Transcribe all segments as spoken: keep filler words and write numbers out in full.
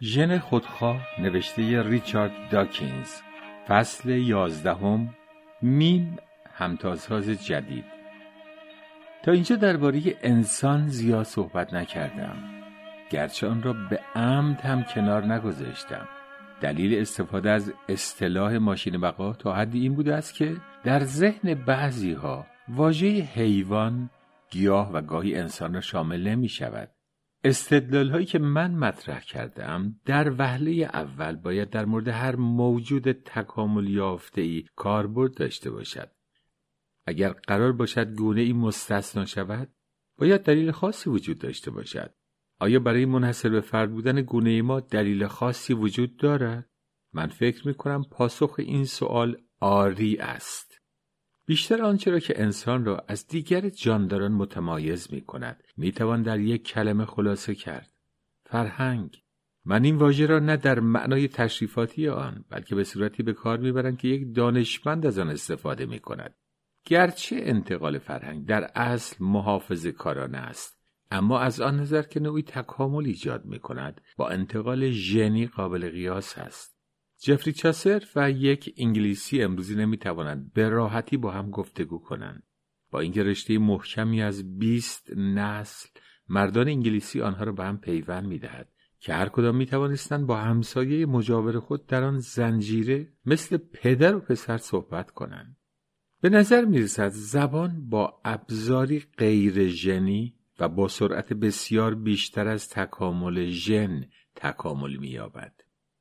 ژن خودخواه نوشته ریچارد داکینز، فصل یازدهم، میم همتاساز جدید. تا اینجا درباره انسان زیاد صحبت نکردم، گرچه آن را به عمد هم کنار نگذاشتم. دلیل استفاده از اصطلاح ماشین بقا تا حدی این بوده است که در ذهن بعضی ها واژه حیوان، گیاه و گاهی انسان را شامل نمی شود. استدلال هایی که من مطرح کردم در وهله اول باید در مورد هر موجود تکامل یافته‌ای کاربرد داشته باشد. اگر قرار باشد گونه ای مستثنا شود، باید دلیل خاصی وجود داشته باشد. آیا برای منحصر به فرد بودن گونه ما دلیل خاصی وجود دارد؟ من فکر می کنم پاسخ این سوال آری است. بیشتر آنچه را که انسان را از دیگر جانداران متمایز می کند می توان در یک کلمه خلاصه کرد: فرهنگ. من این واژه را نه در معنای تشریفاتی آن، بلکه به صورتی به کار می برم که یک دانشمند از آن استفاده می کند. گرچه انتقال فرهنگ در اصل محافظه کارانه است، اما از آن نظر که نوعی تکامل ایجاد می کند با انتقال ژنی قابل قیاس است. جفری چاسر و یک انگلیسی امروزی نمی توانند به راحتی با هم گفتگو کنند، با اینکه رشته محکمی از بیست نسل مردان انگلیسی آنها را به هم پیوند می دهد که هر کدام می توانستند با همسایه مجاور خود در آن زنجیره مثل پدر و پسر صحبت کنند. به نظر می رسد زبان با ابزاری غیر ژنی و با سرعت بسیار بیشتر از تکامل ژن تکامل می یابد.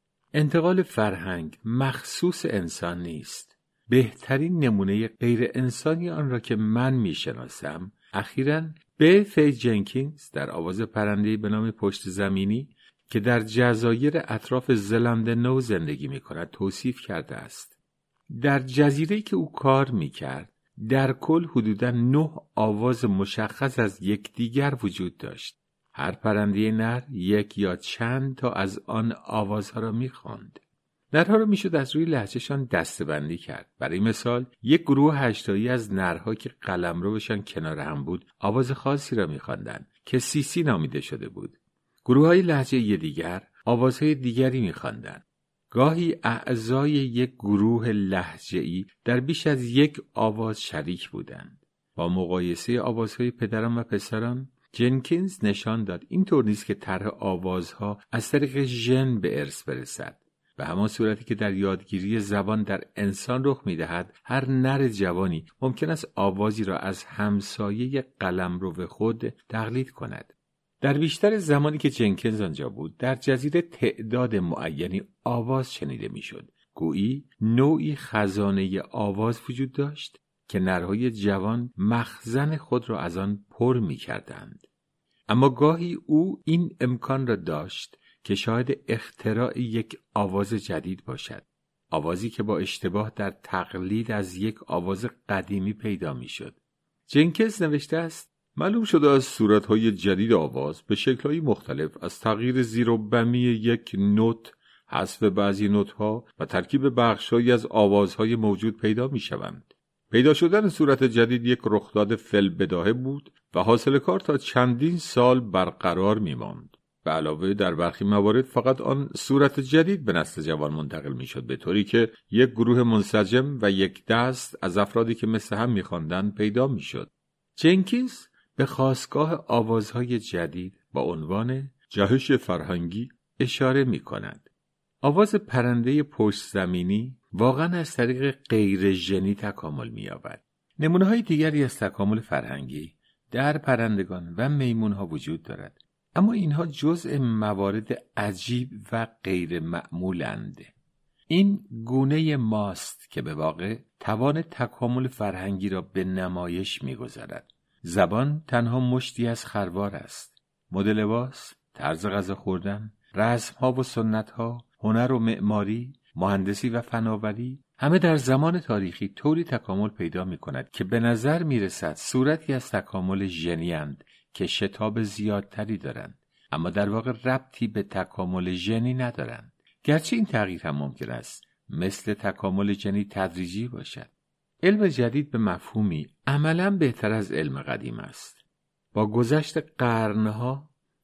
انتقال فرهنگ مخصوص انسان نیست. بهترین نمونه غیر انسانی آن را که من می شناسم اخیراً به فی جنکینز در آواز پرنده‌ای به نام پشت زمینی که در جزایر اطراف زلند نو زندگی می کند توصیف کرده است. در جزیره‌ای که او کار می کرد در کل حدوداً نه آواز مشخص از یکدیگر وجود داشت. هر پرنده نر یک یا چند تا از آن آوازها را می‌خواند. نرها را میشد از روی لهجهشان دسته‌بندی کرد. برای مثال یک گروه هشتایی از نرها که قلمروشان کنار هم بود آواز خاصی را می‌خواندند که سیسی نامیده شده بود. گروه‌های لهجه‌ای دیگر آوازهای دیگری می‌خواندند. گاهی اعضای یک گروه لهجه‌ای در بیش از یک آواز شریک بودند. با مقایسه آوازهای پدران و پسران، جنکینز نشان داد اینطور نیست که طرح آوازها از طریق ژن به ارث برسد. به همان صورتی که در یادگیری زبان در انسان رخ می‌دهد، هر نر جوانی ممکن است آوازی را از همسایه قلمرو خود تقلید کند. در بیشتر زمانی که جنکینز آنجا بود، در جزیره تعداد معینی آواز شنیده می‌شد. گویی نوعی خزانه آواز وجود داشت که نرهای جوان مخزن خود را از آن پر می کردند. اما گاهی او این امکان را داشت که شاهد اختراع یک آواز جدید باشد. آوازی که با اشتباه در تقلید از یک آواز قدیمی پیدا می شد. جنکینز نوشته است: معلوم شده از صورتهای جدید آواز به شکل‌های مختلف از تغییر زیر و بمی یک نوت، حذف بعضی نوت‌ها و ترکیب بخش‌هایی از آوازهای موجود پیدا می‌شوند. پیدا شدن صورت جدید یک رخداد فی‌البداهه بود و حاصل کار تا چندین سال برقرار می‌ماند. به علاوه در برخی موارد فقط آن صورت جدید به نسل جوان منتقل می‌شد، به طوری که یک گروه منسجم و یک دست از افرادی که مثل هم می‌خواندند پیدا می‌شد. جنکینز به خاستگاه آوازهای جدید با عنوان جهش فرهنگی اشاره می‌کند. آواز پرنده پشت زمینی واقعا از طریق غیر ژنی تکامل می‌یابد. نمونه‌های دیگری از تکامل فرهنگی در پرندگان و میمون‌ها وجود دارد، اما اینها جزء موارد عجیب و غیر معمولند. این گونه ماست که به واقع توان تکامل فرهنگی را به نمایش می‌گذارد. زبان تنها مشتی از خروار است. مد لباس، طرز غذا خوردن، رسم‌ها و سنت‌ها، هنر و معماری، مهندسی و فناوری همه در زمان تاریخی طوری تکامل پیدا می کند که به نظر می رسد صورتی از تکامل ژنی اند که شتاب زیادتری دارند، اما در واقع ربطی به تکامل ژنی ندارند. گرچه این تغییر هم ممکن است مثل تکامل ژنی تدریجی باشد. علم جدید به مفهومی عملاً بهتر از علم قدیم است. با گذشت قرنها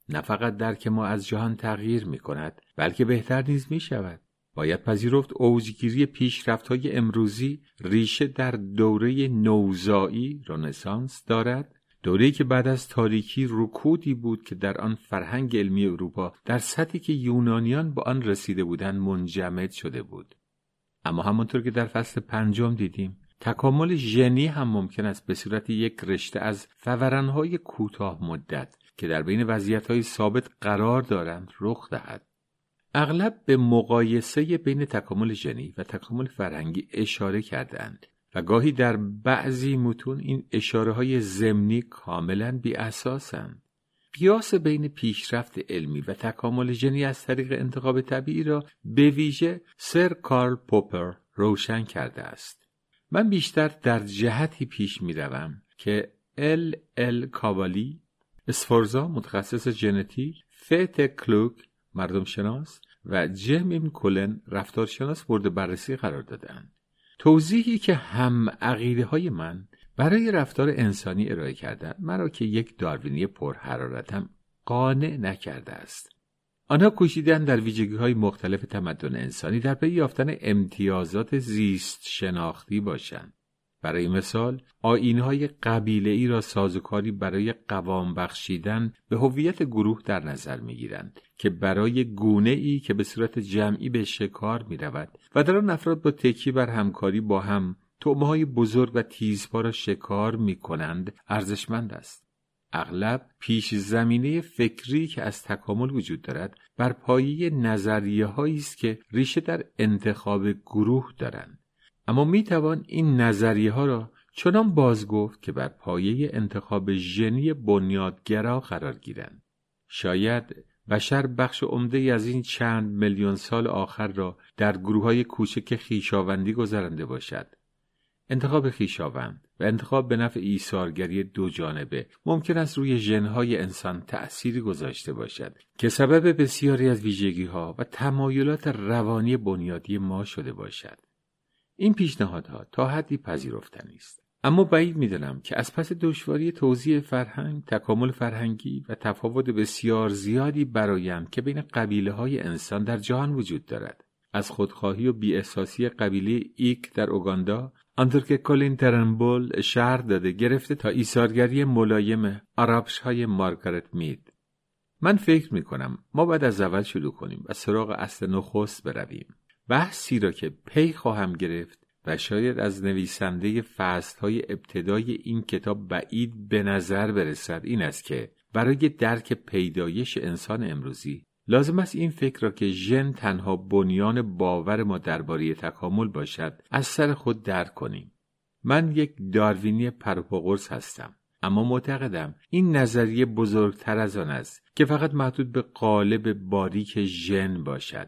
نه فقط درک ما از جهان تغییر می کند، بلکه بهتر نیز می شود. باید پذیرفت اوجگیری پیشرفت‌های امروزی ریشه در دوره نوزایی رنسانس دارد، دوره‌ای که بعد از تاریکی رکودی بود که در آن فرهنگ علمی اروپا در سطحی که یونانیان با آن رسیده بودند منجمد شده بود. اما همانطور که در فصل پنجم دیدیم، تکامل ژنی هم ممکن است به صورت یک رشته از فوران‌های کوتاه مدت که در بین وضعیت‌های ثابت قرار دارند رخ دهد. اغلب به مقایسه بین تکامل ژنی و تکامل فرهنگی اشاره کردند و گاهی در بعضی متون این اشاره‌های ضمنی کاملاً بی اساسند. قیاس بین پیشرفت علمی و تکامل ژنی از طریق انتخاب طبیعی را به ویژه سر کارل پوپر روشن کرده است. من بیشتر در جهتی پیش می‌روم که ال ال کاوالی، اسفورزا متخصص ژنتیک، فت کلوک مردم شناس و جیم کولن رفتارشناس مورد بررسی قرار دادند. توضیحی که هم عقیده های من برای رفتار انسانی ارائه کردند مرا که یک داروینی پرحرارتم قانع نکرده است. آنها کوشیدند در ویژگی‌های مختلف تمدن انسانی در پی یافتن امتیازات زیست شناختی باشند. برای مثال، آیین‌های قبیله‌ای را سازوکاری برای قوام بخشیدن به هویت گروه در نظر می‌گیرند که برای گونه‌ای که به صورت جمعی به شکار می‌رود و در آن افراد با تکیه بر همکاری با هم طعمه‌های بزرگ و تیزپا را شکار می‌کنند ارزشمند است. اغلب پیش زمینه فکری که از تکامل وجود دارد بر پایه نظریه‌هایی است که ریشه در انتخاب گروه دارند. اما می توان این نظریه ها را چنان باز گفت که بر پایه انتخاب ژنی بنیادگرا قرار گیرند. شاید بشر بخش عمده‌ای از این چند میلیون سال آخر را در گروه‌های کوچک خویشاوندی گذرانده باشد. انتخاب خویشاوند و انتخاب به نفع ایثارگری دو جانبه ممکن است روی ژن‌های انسان تأثیری گذاشته باشد که سبب بسیاری از ویژگی‌ها و تمایلات روانی بنیادی ما شده باشد. این پیشنهادها تا حدی پذیرفتنی است، اما بعید می‌دانم که از پس دشواری توزیع فرهنگ، تکامل فرهنگی و تفاوت بسیار زیادی برآیند که بین قبیله‌های انسان در جهان وجود دارد. از خودخواهی و بی‌احساسی قبیله ایک در اوگاندا، آنطور که کلین ترنبول شرح داده، گرفته تا ایثارگری ملایم آرابش‌های مارگارت مید. من فکر می‌کنم ما باید از اول شروع کنیم و سراغ اصل نخست برویم. بحثی را که پی خواهم گرفت و شاید از نویسنده فصل‌های ابتدای این کتاب بعید به نظر برسد این است که برای درک پیدایش انسان امروزی لازم است این فکر را که ژن تنها بنیان باور ما درباره تکامل باشد از سر خود درک کنیم. من یک داروینی پروپاگورس هستم، اما معتقدم این نظریه بزرگتر از آن است که فقط محدود به قالب باریک ژن باشد.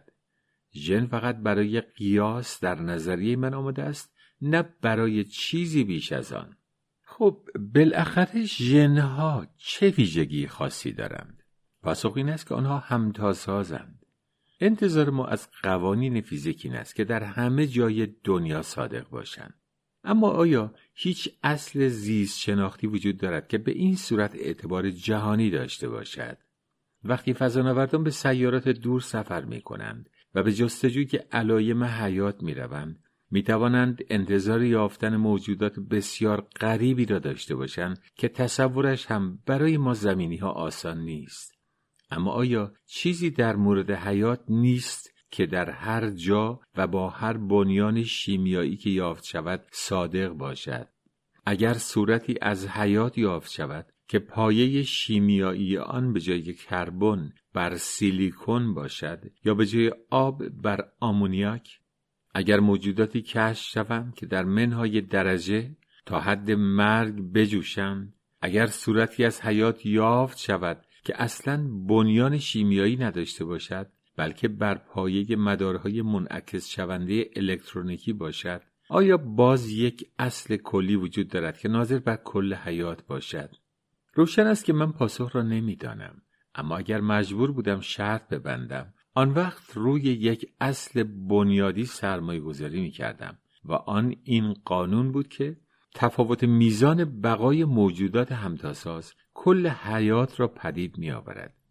ژن فقط برای قیاس در نظریه من آمده است، نه برای چیزی بیش از آن. خب بالاخره ژن‌ها چه ویژگی خاصی دارند؟ پاسخ این است که آنها همتاسازند. انتظار ما از قوانین فیزیک این است که در همه جای دنیا صادق باشند. اما آیا هیچ اصل زیست شناختی وجود دارد که به این صورت اعتبار جهانی داشته باشد؟ وقتی فضانوردان به سیارات دور سفر می کنند و به جستجوی علایم حیات می روند، می توانند انتظار یافتن موجودات بسیار غریبی را داشته باشند که تصورش هم برای ما زمینی ها آسان نیست. اما آیا چیزی در مورد حیات نیست که در هر جا و با هر بنیان شیمیایی که یافت شود صادق باشد؟ اگر صورتی از حیات یافت شود که پایه شیمیایی آن به جای کربن بر سیلیکون باشد یا به جای آب بر آمونیاک، اگر موجوداتی کشف شوند که در منهای درجه تا حد مرگ بجوشند، اگر صورتی از حیات یافت شود که اصلاً بنیان شیمیایی نداشته باشد بلکه بر پایه مدارهای منعکس شونده الکترونیکی باشد، آیا باز یک اصل کلی وجود دارد که ناظر بر کل حیات باشد؟ روشن است که من پاسخ را نمیدانم، اما اگر مجبور بودم شرط ببندم، آن وقت روی یک اصل بنیادی سرمایه گذاری می کردم و آن این قانون بود که تفاوت میزان بقای موجودات همتاساز کل حیات را پدید می آورد.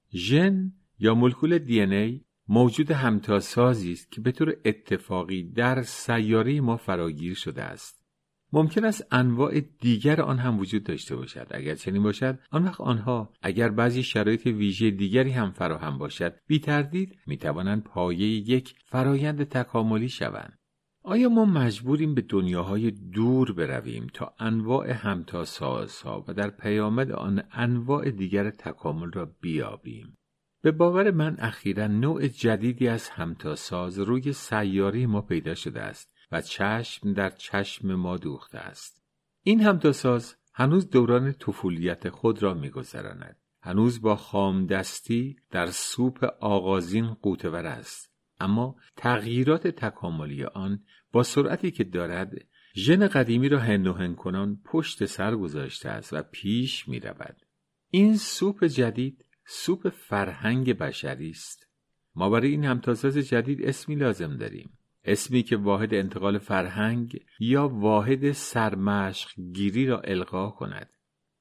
ژن یا مولکول دی ان ای موجود همتاسازی است که به طور اتفاقی در سیاره ما فراگیر شده است. ممکن است انواع دیگر آن هم وجود داشته باشد. اگر چنین باشد، آن وقت آنها اگر بعضی شرایط ویژه دیگری هم فراهم باشد، بی تردید می توانند پایه یک فرایند تکاملی شوند. آیا ما مجبوریم به دنیاهای دور برویم تا انواع همتاسازها و در پیامد آن انواع دیگر تکامل را بیابیم؟ به باور من اخیراً نوع جدیدی از همتاساز روی سیاره ما پیدا شده است و چشم در چشم ما دوخته است. این همتاساز هنوز دوران طفولیت خود را می‌گذراند. هنوز با خام دستی در سوپ آغازین غوطه‌ور است. اما تغییرات تکاملی آن با سرعتی که دارد، ژن قدیمی را هن و هن کنان پشت سر گذاشته است و پیش می‌رود. این سوپ جدید سوپ فرهنگ بشری است. ما برای این همتاساز جدید اسمی لازم داریم. اسمی که واحد انتقال فرهنگ یا واحد سرمشق گیری را القا کند.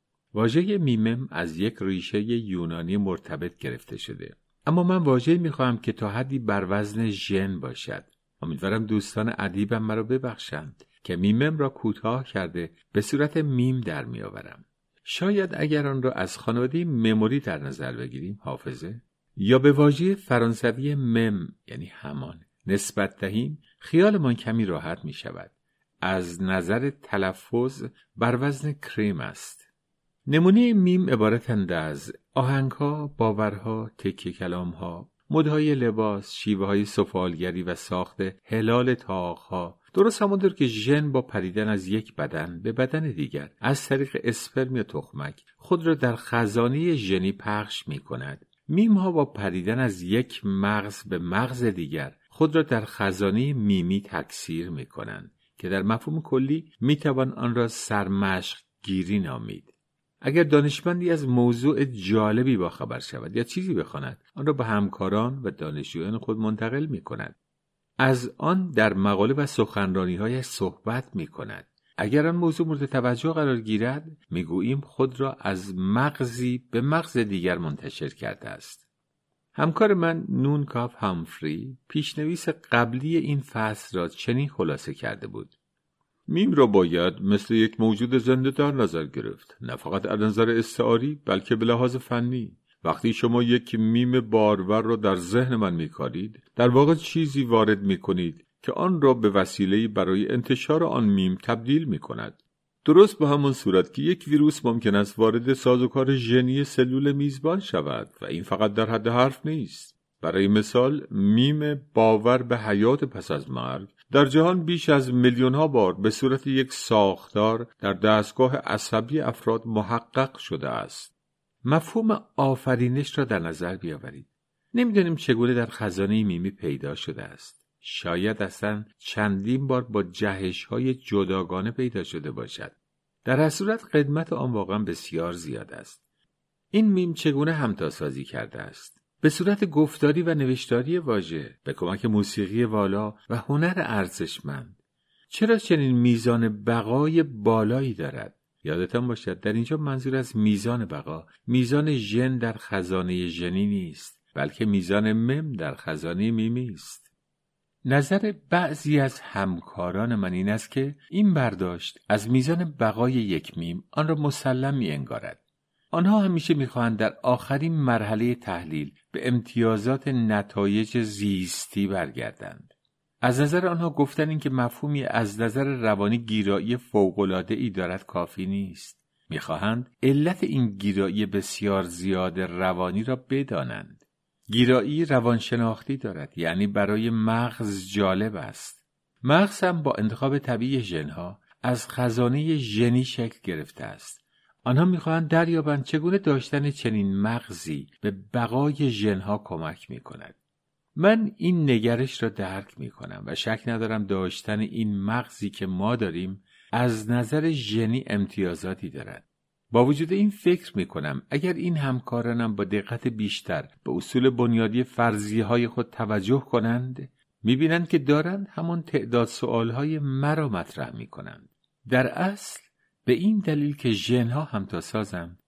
واژه میمم از یک ریشه یونانی مرتبط گرفته شده. اما من واژه‌ای می‌خواهم که تا حدی بر وزن ژن باشد. امیدوارم دوستان ادیبم مرا ببخشند که میمم را کوتاه کرده به صورت میم در میآورم. شاید اگر آن را از خانواده مموری در نظر بگیریم، حافظه، یا به واژه فرانسوی مم یعنی همان نسبت دهیم، خیالمان کمی راحت می شود. از نظر تلفظ بر وزن کریم است. نمونه میم عبارتند از آهنگها، باورها، تکه کلامها، مدهای لباس، شیوه های سفالگری و ساخت هلال تاقها. درست همونطور که ژن با پریدن از یک بدن به بدن دیگر از طریق اسپرم یا تخمک خود را در خزانه ژنی پخش می کند، میم ها با پریدن از یک مغز به مغز دیگر خود را در خزانه میمی تکثیر می کنند که در مفهوم کلی می توان آن را سرمشق گیری نامید. اگر دانشمندی از موضوع جالبی با خبر شود یا چیزی بخواند، آن را به همکاران و دانشجویان خود منتقل می کند. از آن در مقاله و سخنرانی‌هایش صحبت می کند. اگر آن موضوع مورد توجه قرار گیرد، می گوییم خود را از مغزی به مغز دیگر منتشر کرده است. همکار من نون کاف همفری پیشنویس قبلی این فصل را چنین خلاصه کرده بود: میم را باید مثل یک موجود زنده در نظر گرفت، نه فقط از نظر استعاری بلکه به لحاظ فنی. وقتی شما یک میم بارور را در ذهن من می‌کارید، در واقع چیزی وارد می‌کنید که آن را به وسیله‌ای برای انتشار آن میم تبدیل می‌کند. درست به همان صورت که یک ویروس ممکن است وارد سازوکار ژنی سلول میزبان شود و این فقط در حد حرف نیست. برای مثال، میم باور به حیات پس از مرگ در جهان بیش از میلیون‌ها بار به صورت یک ساختار در دستگاه عصبی افراد محقق شده است. مفهوم آفرینش را در نظر بیاورید. نمی‌دانیم چگونه در خزانه میمی پیدا شده است. شاید اصلا چندین بار با جهش‌های جداگانه پیدا شده باشد. در هر صورت قدمت آن واقعا بسیار زیاد است. این میم چگونه همتاسازی کرده است؟ به صورت گفتاری و نوشتاری واژه، به کمک موسیقی والا و هنر ارزشمند. چرا چنین میزان بقای بالایی دارد؟ یادتان باشد در اینجا منظور از میزان بقا، میزان ژن در خزانه ژنی نیست، بلکه میزان مم در خزانه میمی است. نظر بعضی از همکاران من این است که این برداشت از میزان بقای یک میم آن را مسلم می انگارد. آنها همیشه می‌خواهند در آخرین مرحله تحلیل به امتیازات نتایج زیستی برگردند. از نظر آنها گفتن این که مفهومی از نظر روانی گیرایی فوق‌العاده‌ای دارد کافی نیست. می‌خواهند علت این گیرایی بسیار زیاد روانی را بدانند. گیرایی روانشناختی دارد، یعنی برای مغز جالب است. مغز هم با انتخاب طبیعی ژن‌ها از خزانه ژنی شکل گرفته است. آنها می‌خواهند دریابند چگونه داشتن چنین مغزی به بقای ژن‌ها کمک می‌کند. من این نگرش را درک می‌کنم و شک ندارم داشتن این مغزی که ما داریم از نظر ژنی امتیازاتی دارد. با وجود این فکر می‌کنم اگر این همکارانم با دقت بیشتر به اصول بنیادی فرضیه‌های خود توجه کنند، می‌بینند که دارند همان تعداد سوال‌های مرا مطرح می‌کنند. در اصل به این دلیل که ژن‌ها همتاسازند،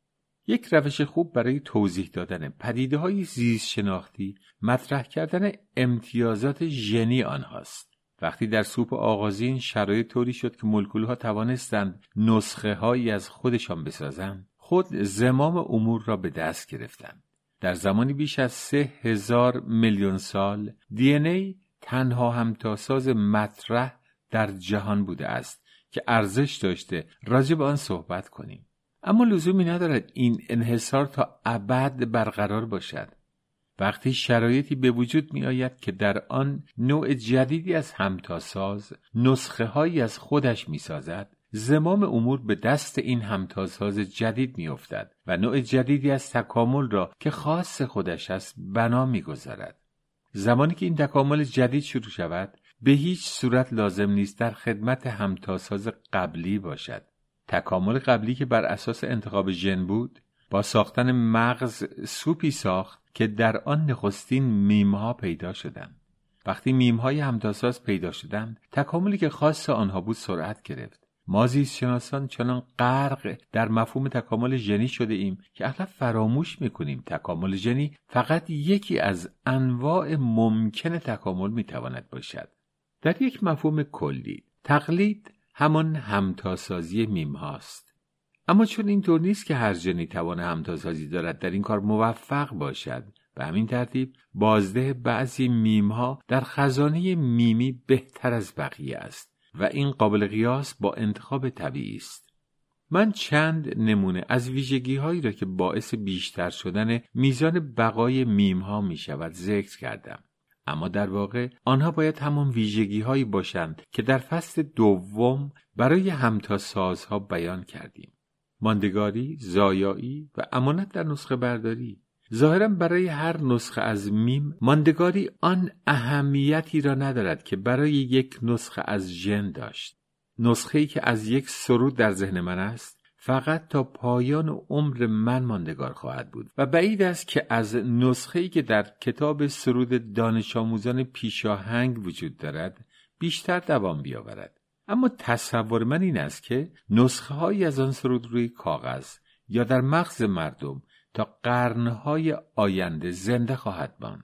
یک روش خوب برای توضیح دادن پدیده‌های زیست شناختی مطرح کردن امتیازات ژنی آنهاست. وقتی در سوپ آغازین شرایط طوری شد که مولکول‌ها توانستند نسخه‌هایی از خودشان بسازند، خود زمام امور را به دست گرفتند. در زمانی بیش از سه هزار میلیون سال دی ان ای تنها همتاساز مطرح در جهان بوده است که ارزش داشته راجع به آن صحبت کنیم. اما لزومی ندارد این انحصار تا ابد برقرار باشد. وقتی شرایطی به وجود می آید که در آن نوع جدیدی از همتاساز نسخه هایی از خودش می سازد، زمام امور به دست این همتاساز جدید می افتد و نوع جدیدی از تکامل را که خاص خودش است بنا می گذارد. زمانی که این تکامل جدید شروع شود، به هیچ صورت لازم نیست در خدمت همتاساز قبلی باشد. تکامل قبلی که بر اساس انتخاب ژن بود، با ساختن مغز سوپی ساخت که در آن نخستین میمها پیدا شدند. وقتی میمهای همتاساز پیدا شدند، تکاملی که خاص آنها بود سرعت گرفت. ما زیستشناسان چنان غرق در مفهوم تکامل ژنی شده ایم که اغلب فراموش میکنیم تکامل ژنی فقط یکی از انواع ممکن تکامل میتواند باشد. در یک مفهوم کلی، تقلید همان همتاسازی میم هاست. اما چون اینطور نیست که هر ژنی توان همتاسازی دارد در این کار موفق باشد، به همین ترتیب بازده بعضی میم ها در خزانه میمی بهتر از بقیه است و این قابل قیاس با انتخاب طبیعی است. من چند نمونه از ویژگی هایی را که باعث بیشتر شدن میزان بقای میم ها می شود ذکر کردم. اما در واقع آنها باید همون ویژگی هایی باشند که در فصل دوم برای همتاسازها بیان کردیم: ماندگاری، زایایی و امانت در نسخه برداری. ظاهراً برای هر نسخه از میم ماندگاری آن اهمیتی را ندارد که برای یک نسخه از ژن داشت. نسخه‌ای که از یک سرود در ذهن من است فقط تا پایان عمر من ماندگار خواهد بود و بعید است که از نسخه‌ای که در کتاب سرود دانش آموزان پیشاهنگ وجود دارد بیشتر دوام بیاورد. اما تصور من این است که نسخه‌هایی از آن سرود روی کاغذ یا در مغز مردم تا قرن‌های آینده زنده خواهد ماند.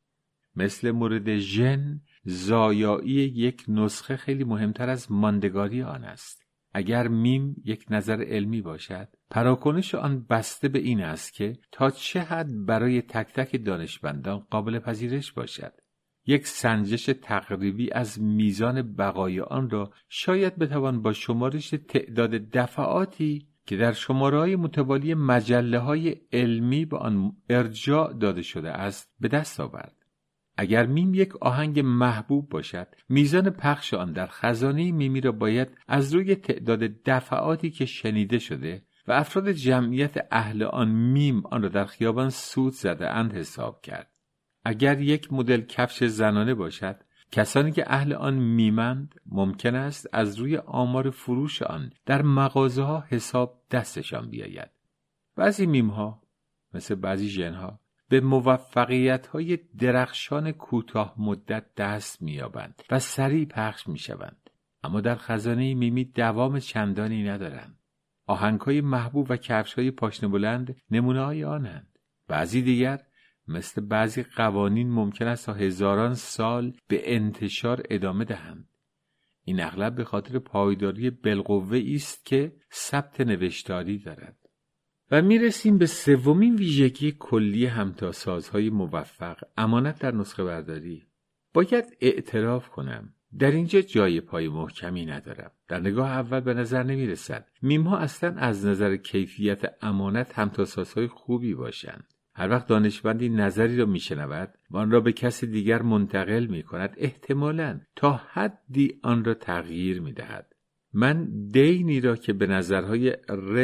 مثل مورد ژن، زایایی یک نسخه خیلی مهمتر از ماندگاری آن است. اگر میم یک نظر علمی باشد، پراکنش آن بسته به این است که تا چه حد برای تک تک دانشمندان قابل پذیرش باشد. یک سنجش تقریبی از میزان بقای آن را شاید بتوان با شمارش تعداد دفعاتی که در شماره‌های متوالی مجله‌های علمی به آن ارجاع داده شده است به دست آورد. اگر میم یک آهنگ محبوب باشد، میزان پخش آن در خزانه میمی را باید از روی تعداد دفعاتی که شنیده شده و افراد جمعیت اهل آن میم آن را در خیابان سود زده اند حساب کرد. اگر یک مدل کفش زنانه باشد، کسانی که اهل آن میمند ممکن است از روی آمار فروش آن در مغازه ها حساب دستشان بیاید. بعضی میم ها مثل بعضی ژن ها به موفقیت های درخشان کوتاه مدت دست می‌یابند و سریع پخش می‌شوند، اما در خزانه میمی دوام چندانی ندارند. آهنگ‌های محبوب و کفش‌های پاشنه بلند نمونه‌های آنند. بعضی دیگر مثل بعضی قوانین ممکن است تا هزاران سال به انتشار ادامه دهند. این اغلب به خاطر پایداری بالقوه است که ثبت نوشتاری دارد. و میرسیم به سومین ویژگی کلی همتاسازهای موفق، امانت در نسخه برداری. باید اعتراف کنم در اینجا جای پای محکمی ندارم. در نگاه اول به نظر نمی رسد میمها اصلا از نظر کیفیت امانت همتاسازهای خوبی باشند. هر وقت دانشمندی نظری را می شنود و آن را به کسی دیگر منتقل می کند، احتمالاً تا حدی آن را تغییر می دهد. من دینی را که به نظرهای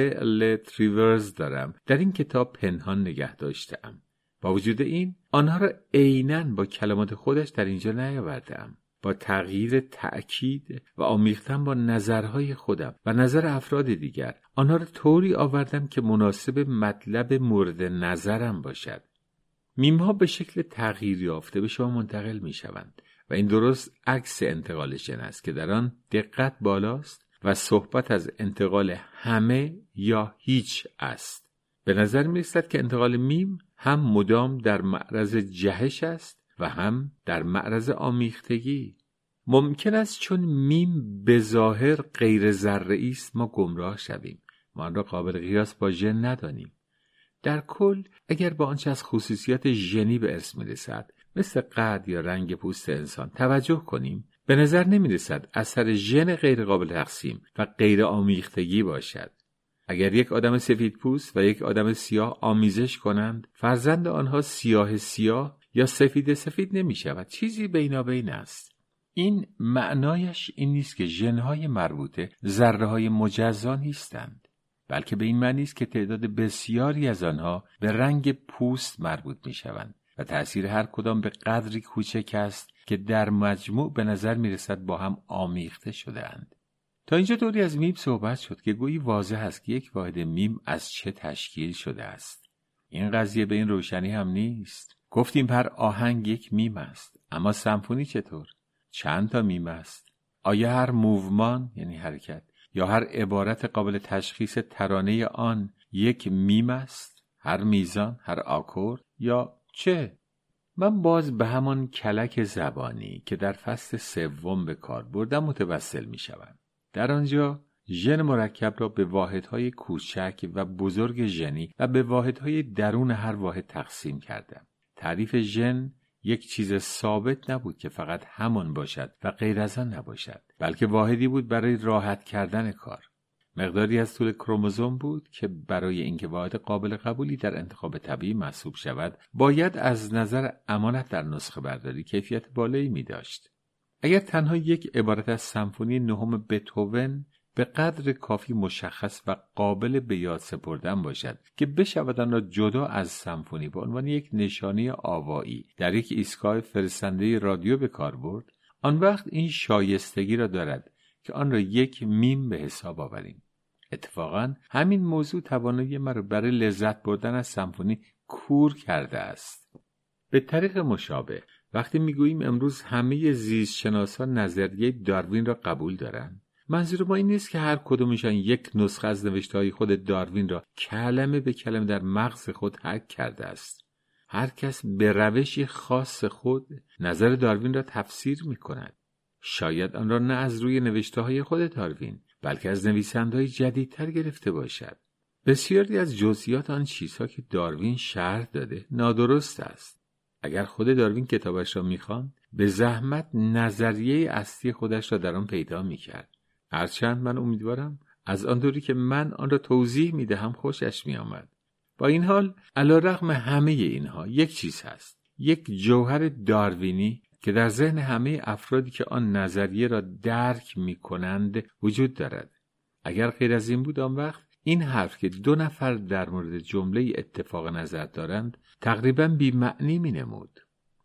ری تریورز دارم در این کتاب پنهان نگه داشتم. با وجود این آنها را عیناً با کلمات خودش در اینجا نیاوردم. با تغییر تأکید و آمیختن با نظرهای خودم و نظر افراد دیگر آنها را طوری آوردم که مناسب مطلب مورد نظرم باشد. میمها به شکل تغییر یافته به شما منتقل می شوند و این درست عکس انتقال ژن است که در آن دقت بالاست و صحبت از انتقال همه یا هیچ است. به نظر می رسد که انتقال میم هم مدام در معرض جهش است و هم در معرض آمیختگی. ممکن است چون میم به ظاهر غیر ذره‌ای است ما گمراه شویم، ما آن را قابل قیاس با ژن ندانیم. در کل اگر با آنچه از خصوصیات ژنی به ارث می رسد مثل قد یا رنگ پوست انسان توجه کنیم، به نظر نمی رسد اثر ژن غیر قابل تقسیم و غیر آمیختگی باشد. اگر یک آدم سفید پوست و یک آدم سیاه آمیزش کنند، فرزند آنها سیاه سیاه یا سفید سفید نمی شود، چیزی بینابین است. این معنایش این نیست که ژن‌های مربوطه ذره‌های مجزا نیستند، بلکه به این معنی است که تعداد بسیاری از آنها به رنگ پوست مربوط می شوند و تأثیر هر کدام به قدری کوچک است که در مجموع به نظر می رسد با هم آمیخته شده اند. تا اینجا طوری از میم صحبت شد که گویی واضح است که یک واحد میم از چه تشکیل شده است. این قضیه به این روشنی هم نیست. گفتیم هر آهنگ یک میم است، اما سمفونی چطور؟ چند تا میم است؟ آیا هر موومان یعنی حرکت یا هر عبارت قابل تشخیص ترانه آن یک میم است؟ هر میزان، هر آکورد یا چه؟ من باز به همان کلک زبانی که در فصل سوم به کار بردم متوسل می شوم. در آنجا ژن مرکب را به واحدهای کوچک و بزرگ ژنی و به واحدهای درون هر واحد تقسیم کردم. تعریف ژن یک چیز ثابت نبود که فقط همان باشد و غیر از آن نباشد، بلکه واحدی بود برای راحت کردن کار. مقداری از طول کروموزوم بود که برای اینکه واحد قابل قبولی در انتخاب طبیعی محسوب شود، باید از نظر امانت در نسخه برداری کیفیت بالایی می داشت. اگر تنها یک عبارت از سمفونی نهم بتهوون به قدر کافی مشخص و قابل به یاد سپردن باشد که بشود آن را جدا از سمفونی به عنوان یک نشانه آوایی در یک ایستگاه فرستنده رادیو به کار برد، آن وقت این شایستگی را دارد که آن را یک میم به حساب آوریم. اتفاقا همین موضوع توانایی مرا برای لذت بردن از سمفونی کور کرده است. به طریق مشابه وقتی میگوییم امروز همه زیستشناسان نظریه داروین را قبول دارند، منظور ما این نیست که هر کدومشان یک نسخه از نوشته‌های خود داروین را کلمه به کلمه در مغز خود حک کرده است. هر کس به روشی خاص خود نظر داروین را تفسیر می‌کند. شاید آن را نه از روی نوشته‌های خود داروین، بلکه از نویسنده‌های جدیدتر گرفته باشد. بسیاری از جزئیات آن چیزها که داروین شرح داده نادرست است. اگر خود داروین کتابش را می‌خواند، به زحمت نظریه اصلی خودش را در آن پیدا می‌کرد. هرچند من امیدوارم از آن دوری که من آن را توضیح می‌دهم خوشش می‌آمد. با این حال علی‌رغم همه اینها یک چیز هست، یک جوهر داروینی که در ذهن همه افرادی که آن نظریه را درک می‌کنند وجود دارد. اگر غیر از این بود، آن وقت این حرف که دو نفر در مورد جمله اتفاق نظر دارند تقریباً بی‌معنی می‌نمود.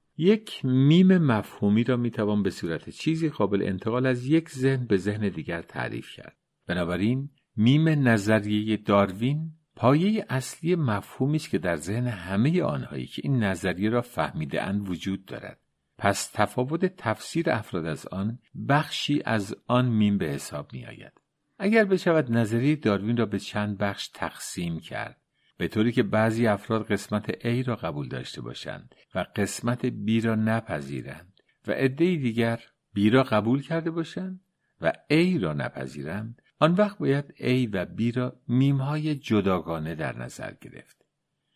یک میم مفهومی را می‌توان به صورت چیزی قابل انتقال از یک ذهن به ذهن دیگر تعریف کرد. بنابراین میم نظریه داروین پایه اصلی مفهومی است که در ذهن همه آنهایی که این نظریه را فهمیده‌اند وجود دارد. پس تفاوت تفسیر افراد از آن بخشی از آن میم به حساب می‌آید. اگر بشود نظریه داروین را به چند بخش تقسیم کرد، به طوری که بعضی افراد قسمت A را قبول داشته باشند و قسمت B را نپذیرند و عده‌ای دیگر B را قبول کرده باشند و A را نپذیرند، آن وقت باید A و B را میم‌های جداگانه در نظر گرفت.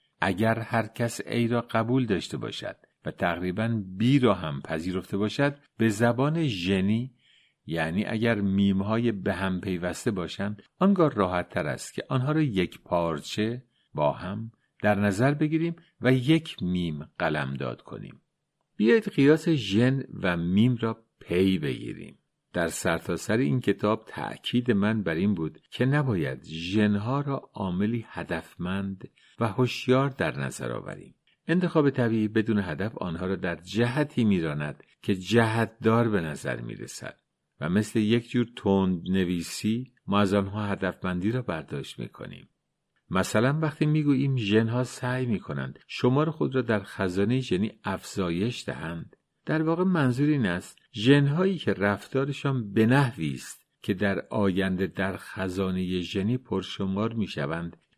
اگر هر کس A را قبول داشته باشد و تقریباً B را هم پذیرفته باشد، به زبان ژنی، یعنی اگر میم‌های به هم پیوسته باشند، آنگاه راحت‌تر است که آنها را یک پارچه با هم در نظر بگیریم و یک میم قلمداد کنیم. بیایید قیاس ژن و میم را پی بگیریم. در سرتاسر این کتاب تأکید من بر این بود که نباید ژن‌ها را عاملی هدفمند و هوشیار در نظر آوریم. انتخاب طبیعی بدون هدف آنها را در جهتی می‌راند که جهتدار به نظر می‌رسد و مثل یک جور تند نویسی ما از آنها هدفمندی را برداشت می‌کنیم. مثلا وقتی میگوییم ژن‌ها سعی می‌کنند شمار خود را در خزانه ژنی افزایش دهند، در واقع منظور این است ژن‌هایی که رفتارشان به نحوی است که در آینده در خزانه ژنی پرشمار می‌شوند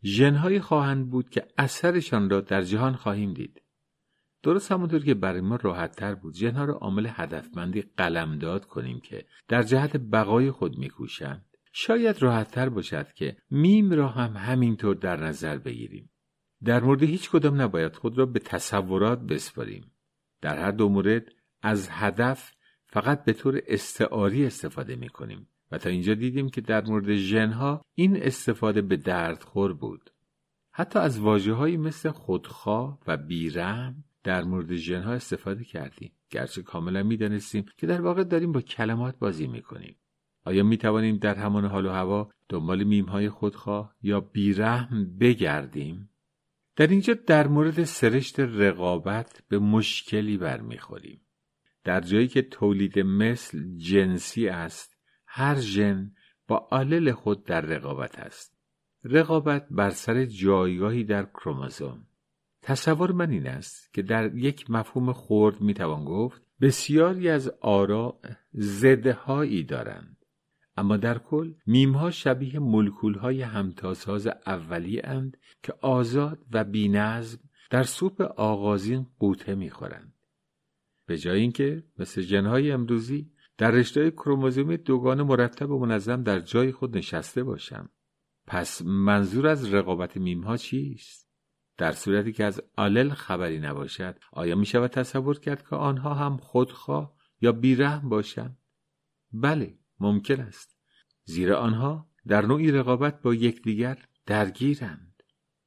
ژن‌هایی خواهند بود که اثرشان را در جهان خواهیم دید. درست همونطور که برای ما راحت‌تر بود ژن‌ها را عامل هدفمندی قلمداد کنیم که در جهت بقای خود می‌کوشند، شاید راحت‌تر باشد که میم را هم همینطور در نظر بگیریم. در مورد هیچ کدام نباید خود را به تصورات بسپاریم. در هر دو مورد از هدف فقط به طور استعاری استفاده می‌کنیم و تا اینجا دیدیم که در مورد ژن‌ها این استفاده به دردخور بود. حتی از واژه‌هایی مثل خودخواه و بیرحم در مورد ژن‌ها استفاده کردیم، گرچه کاملا می‌دانستیم که در واقع داریم با کلمات بازی می‌کنیم. آیا می‌توانیم در همان حال و هوا دنبال میم‌های خودخواه یا بیرحم بگردیم؟ در اینجا در مورد سرشت رقابت به مشکلی برمیخوریم. در جایی که تولید مثل جنسی است، هر ژن با آلل خود در رقابت است. رقابت بر سر جایگاهی در کروموزوم. تصور من این است که در یک مفهوم خرد میتوان گفت بسیاری از آرا ضدهایی دارند، اما در کل میم‌ها شبیه مولکول‌های همتاساز اولیه اند که آزاد و بی‌نظم در سوپ آغازین غوطه می‌خورند. به جای اینکه مثل ژن‌های امروزی در رشته‌های کروموزومی دوگانه مرتب و منظم در جای خود نشسته باشند. پس منظور از رقابت میم‌ها چیست؟ در صورتی که از آلل خبری نباشد، آیا می‌شود تصور کرد که آنها هم خودخواه یا بیرحم باشند؟ بله، ممکن است. زیرا آنها در نوعی رقابت با یکدیگر درگیرند.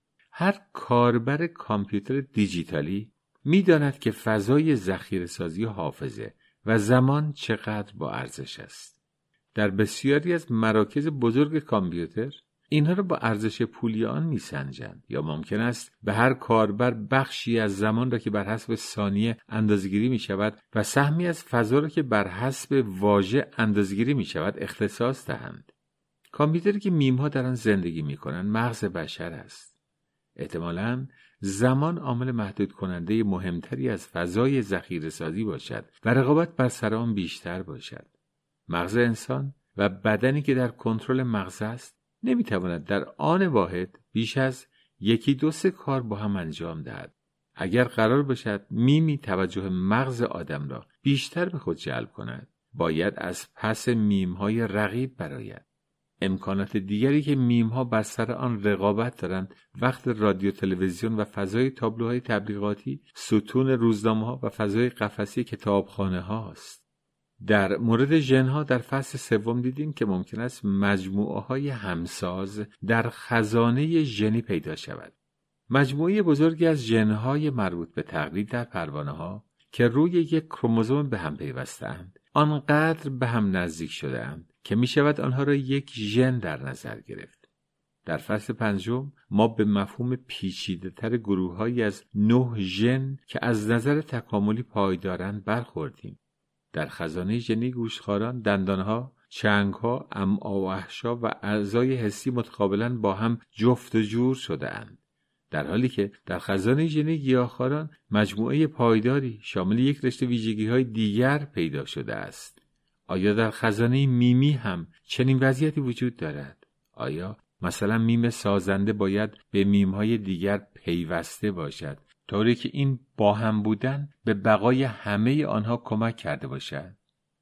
هر کاربر کامپیوتر دیجیتالی می‌داند که فضای ذخیره‌سازی حافظه و زمان چقدر با ارزش است. در بسیاری از مراکز بزرگ کامپیوتر اینها را با ارزش پولی آن میسنجند، یا ممکن است به هر کاربر بخشی از زمان را که بر حسب ثانیه اندازه‌گیری می شود و سهمی از فضا را که بر حسب واژه اندازه‌گیری می شود اختصاص دهند. کامپیوتری که میم‌ها در آن زندگی می کنند مغز بشر است. احتمالاً زمان عامل محدود کننده مهمتری از فضای ذخیره‌سازی باشد و رقابت بر سر آن بیشتر باشد. مغز انسان و بدنی که در کنترل مغز است نمیتواند در آن واحد بیش از یکی دو سه کار با هم انجام دهد. اگر قرار باشد میمی توجه مغز آدم را بیشتر به خود جلب کند، باید از پس میم‌های رقیب برآید. امکانات دیگری که میم‌ها بر سر آن رقابت دارند وقت رادیو تلویزیون و فضای تابلوهای تبلیغاتی، ستون روزنامه‌ها و فضای قفسی کتابخانه هاست. در مورد ژن‌ها در فصل سوم دیدیم که ممکن است مجموعه‌های همساز در خزانه ژنی پیدا شود. مجموعه بزرگی از ژن‌های مربوط به تقلید در پروانه‌ها که روی یک کروموزوم به هم پیوستند، آنقدر به هم نزدیک شده‌اند که می شود آنها را یک ژن در نظر گرفت. در فصل پنجم ما به مفهوم پیچیده‌تر گروه‌هایی از نه ژن که از نظر تکاملی پایدارند برخوردیم. در خزانه ژنی گوشتخواران دندانها، چنگها، امعا و احشا و اعضای حسی متقابلاً با هم جفت و جور شده‌اند، در حالی که در خزانه ژنی گیاهخواران مجموعه پایداری شامل یک رشته ویژگی‌های دیگر پیدا شده است. آیا در خزانه میمی هم چنین وضعیتی وجود دارد؟ آیا مثلا میم سازنده باید به میم‌های دیگر پیوسته باشد طوری که این با هم بودن به بقای همه آنها کمک کرده باشد؟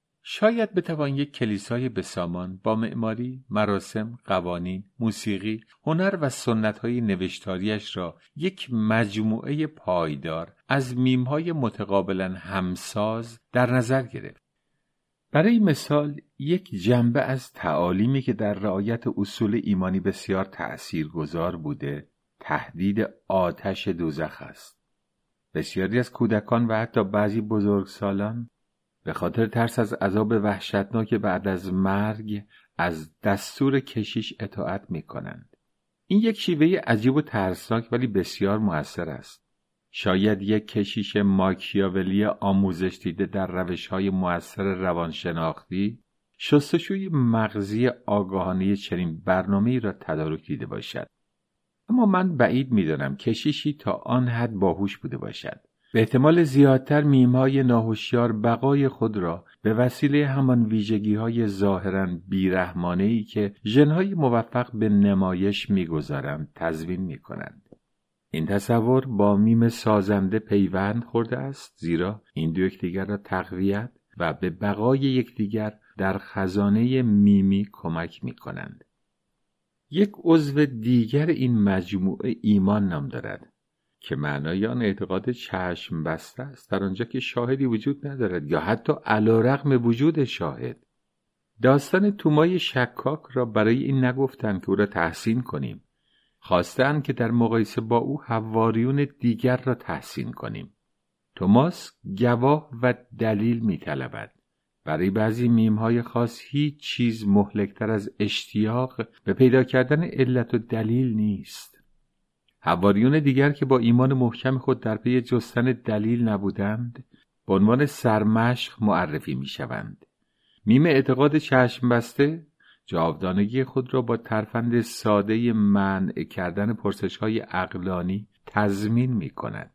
شاید بتوان یک کلیسای بسامان با معماری، مراسم، قوانین، موسیقی، هنر و سنت‌های نوشتاریش را یک مجموعه پایدار از میم‌های متقابلاً همساز در نظر گرفت. برای مثال یک جنبه از تعالیمی که در رعایت اصول ایمانی بسیار تأثیرگذار بوده، تهدید آتش دوزخ است. بسیاری از کودکان و حتی بعضی بزرگسالان به خاطر ترس از عذاب وحشتناک بعد از مرگ از دستور کشیش اطاعت می کنند. این یک شیوه عجیب و ترسناک ولی بسیار مؤثر است. شاید یک کشیش ماکیاولی آموزش دیده در روش‌های مؤثر روانشناختی شستشوی مغزی آگاهانه چنین برنامه‌ای را تدارک دیده باشد. اما من بعید می‌دانم کشیشی تا آن حد باهوش بوده باشد. به احتمال زیادتر میم‌های ناهوشیار بقای خود را به وسیله همان ویژگی‌های ظاهراً بیرحمانه‌ای که ژن‌های موفق به نمایش می‌گذارند تضمین می‌کنند. این تصور با میم سازنده پیوند خورده است، زیرا این دو یکدیگر را تقویت و به بقای یکدیگر در خزانه میمی کمک می‌کنند. یک عضو دیگر این مجموعه ایمان نام دارد که معنای آن اعتقاد چشم بسته است، در آنجا که شاهدی وجود ندارد یا حتی علی‌رغم وجود شاهد. داستان تومای شکاک را برای این نگفتند که او را تحسین کنیم، خواستند که در مقایسه با او حواریون دیگر را تحسین کنیم. توماس گواه و دلیل می‌طلبد. برای بعضی میم‌های خاص هیچ چیز مهلک‌تر از اشتیاق به پیدا کردن علت و دلیل نیست. حواریون دیگر که با ایمان محکم خود در پی جستن دلیل نبودند، به عنوان سرمشق معرفی می‌شوند. میم اعتقاد چشم بسته جاودانگی خود را با ترفند ساده منع کردن پرسش‌های عقلانی تضمین می‌کند.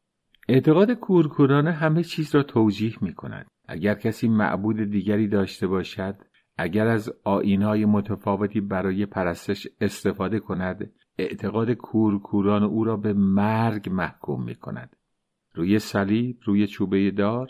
اعتقاد کورکورانه همه چیز را توجیه می‌کند. اگر کسی معبود دیگری داشته باشد، اگر از آیین‌های متفاوتی برای پرستش استفاده کند، اعتقاد کورکوران او را به مرگ محکوم می‌کند. روی صلیب، روی چوبه دار،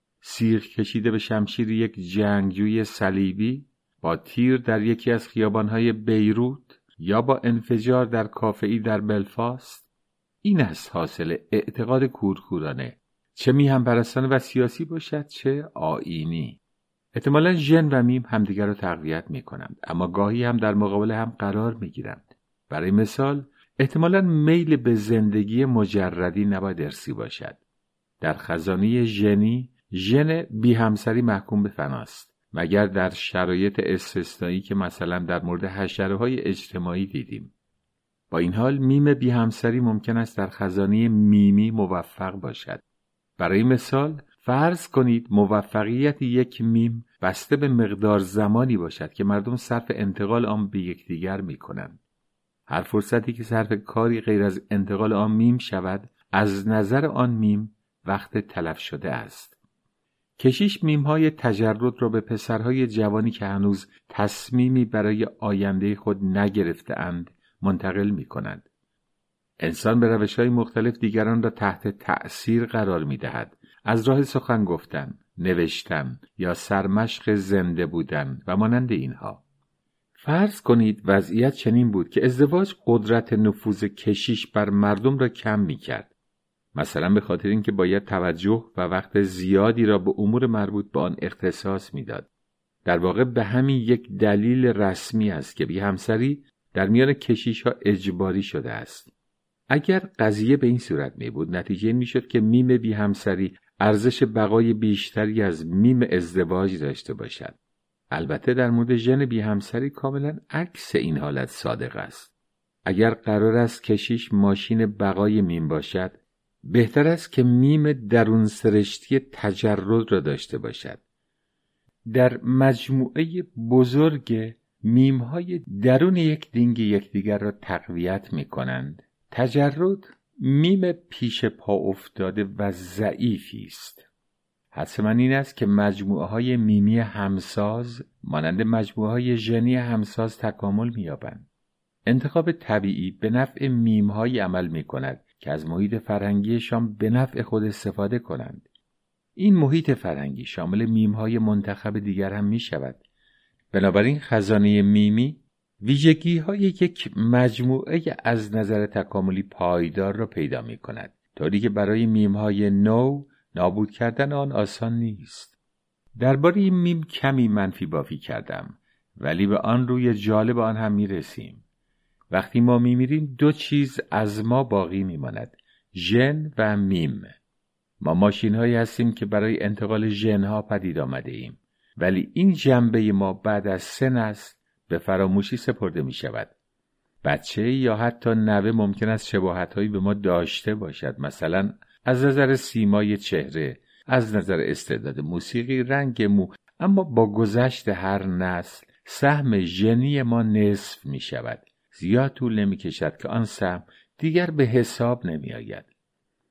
سیخ کشیده به شمشیر یک جنگجوی صلیبی، با تیر در یکی از خیابان‌های بیروت یا با انفجار در کافه‌ای در بلفاست، این است حاصل اعتقاد کورکورانه، چه میهم پرستانه و سیاسی باشد چه آیینی. احتمالاً ژن و میم همدیگر را تقویت می‌کنند، اما گاهی هم در مقابل هم قرار می‌گیرند. برای مثال، احتمالاً میل به زندگی مجردی نباید ارثی باشد. در خزانه ژنی، ژن بی همسری محکوم به فناست، مگر در شرایط استثنایی که مثلا در مورد حشره‌های اجتماعی دیدیم. با این حال میم بی همسری ممکن است در خزانه میمی موفق باشد. برای مثال، فرض کنید موفقیت یک میم بسته به مقدار زمانی باشد که مردم صرف انتقال آن به یکدیگر می‌کنند. هر فرصتی که صرف کاری غیر از انتقال آن میم شود، از نظر آن میم وقت تلف شده است. کشیش میم‌های تجرد را به پسرهای جوانی که هنوز تصمیمی برای آینده خود نگرفته‌اند منتقل می‌کند. انسان به روش‌های مختلف دیگران را تحت تأثیر قرار می‌دهد، از راه سخن گفتن، نوشتن یا سرمشق زنده بودن و مانند اینها. فرض کنید وضعیت چنین بود که ازدواج قدرت نفوذ کشیش بر مردم را کم می‌کرد، مثلا به خاطر اینکه باید توجه و وقت زیادی را به امور مربوط به آن اختصاص می‌داد. در واقع به همین یک دلیل رسمی است که بی همسری در میان کشیش‌ها اجباری شده است. اگر قضیه به این صورت می بود، نتیجه این می شد که میم بی همسری ارزش بقای بیشتری از میم ازدواج داشته باشد. البته در مورد ژن بی همسری کاملا عکس این حالت صادق است. اگر قرار است کشیش ماشین بقای میم باشد، بهتر است که میم درون سرشتی تجرد را داشته باشد. در مجموعه بزرگ میم‌های درون یک دینگ یکدیگر را تقویت می‌کنند. تجرد میم پیش پا افتاده و ضعیفی است. حدس من این است که مجموعه‌های میمی همساز مانند مجموعه‌های ژنی همساز تکامل می‌یابند. انتخاب طبیعی به نفع میم‌هایی عمل می‌کند که از محیط فرهنگیشان به نفع خود استفاده کنند. این محیط فرهنگی شامل میم‌های منتخب دیگر هم می‌شود. بنابراین خزانه میمی ویژگی‌های یک مجموعه از نظر تکاملی پایدار را پیدا می‌کند، طوری که برای میم‌های نو نابود کردن آن آسان نیست. درباره این میم کمی منفی بافی کردم، ولی به آن روی جالب آن هم می‌رسیم. وقتی ما می‌میریم دو چیز از ما باقی می‌ماند: ژن و میم. ما ماشین‌هایی هستیم که برای انتقال ژن‌ها پدید آمده‌ایم، ولی این جنبه ما بعد از سه نسل به فراموشی سپرده می شود. بچه یا حتی نوه ممکن است شباهت‌هایی به ما داشته باشد، مثلا از نظر سیمای چهره، از نظر استعداد موسیقی، رنگ مو، اما با گذشت هر نسل سهم ژنی ما نصف می شود. زیاد طول نمی کشد که آن سهم دیگر به حساب نمی آید.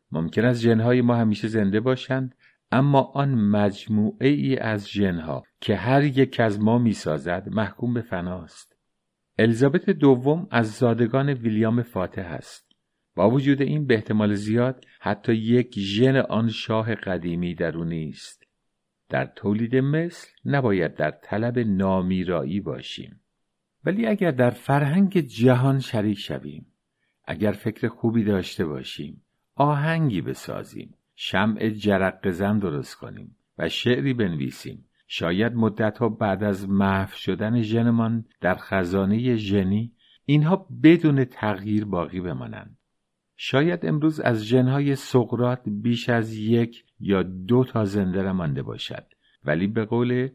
ممکن است ژن‌های ما همیشه زنده باشند، اما آن مجموعه ای از ژن‌ها که هر یک از ما می‌سازد محکوم به فناست. الیزابت دوم از زادگان ویلیام فاتح است. با وجود این به احتمال زیاد حتی یک ژن آن شاه قدیمی در او نیست. در تولید مثل نباید در طلب نامیرایی باشیم. ولی اگر در فرهنگ جهان شریک شویم، اگر فکر خوبی داشته باشیم، آهنگی بسازیم، شمع جرقه زن درست کنیم و شعری بنویسیم، شاید مدتها بعد از محو شدن ژنمان در خزانه ژنی اینها بدون تغییر باقی بمانند. شاید امروز از ژن‌های سقراط بیش از یک یا دو تا زنده مانده باشد، ولی به قول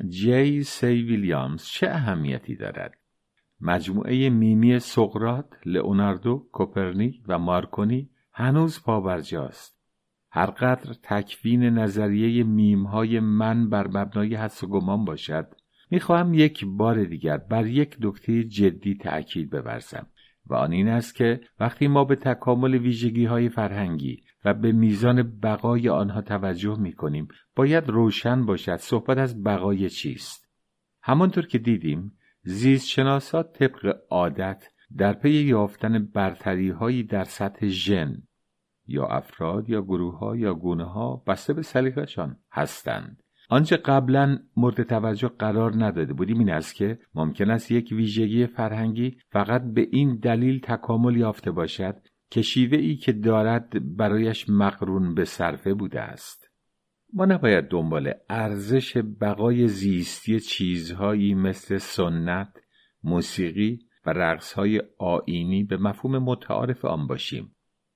جی سی ویلیامز چه اهمیتی دارد؟ مجموعه میمی سقراط، لئوناردو، کوپرنیک و مارکونی هنوز پابرجاست. هر قدر تکوین نظریه میم‌های من بر مبنای حدس و گمان باشد، می‌خواهم یک بار دیگر بر یک نکته جدی تأکید بورزم و آن این است که وقتی ما به تکامل ویژگی‌های فرهنگی و به میزان بقای آنها توجه می‌کنیم، باید روشن باشد صحبت از بقای چیست. همانطور که دیدیم، زیستشناسا طبق عادت در پی یافتن برتری‌هایی در سطح ژن یا افراد یا گروه‌ها یا گونه‌ها بسته به سلیقه‌شان هستند. آنچه قبلا مورد توجه قرار نداده بودیم این است که ممکن است یک ویژگی فرهنگی فقط به این دلیل تکامل یافته باشد که شیوه‌ای که دارد برایش مقرون به صرفه بوده است. ما نباید دنبال ارزش بقای زیستی چیزهایی مثل سنت، موسیقی و رقص‌های آیینی به مفهوم متعارف آن باشیم،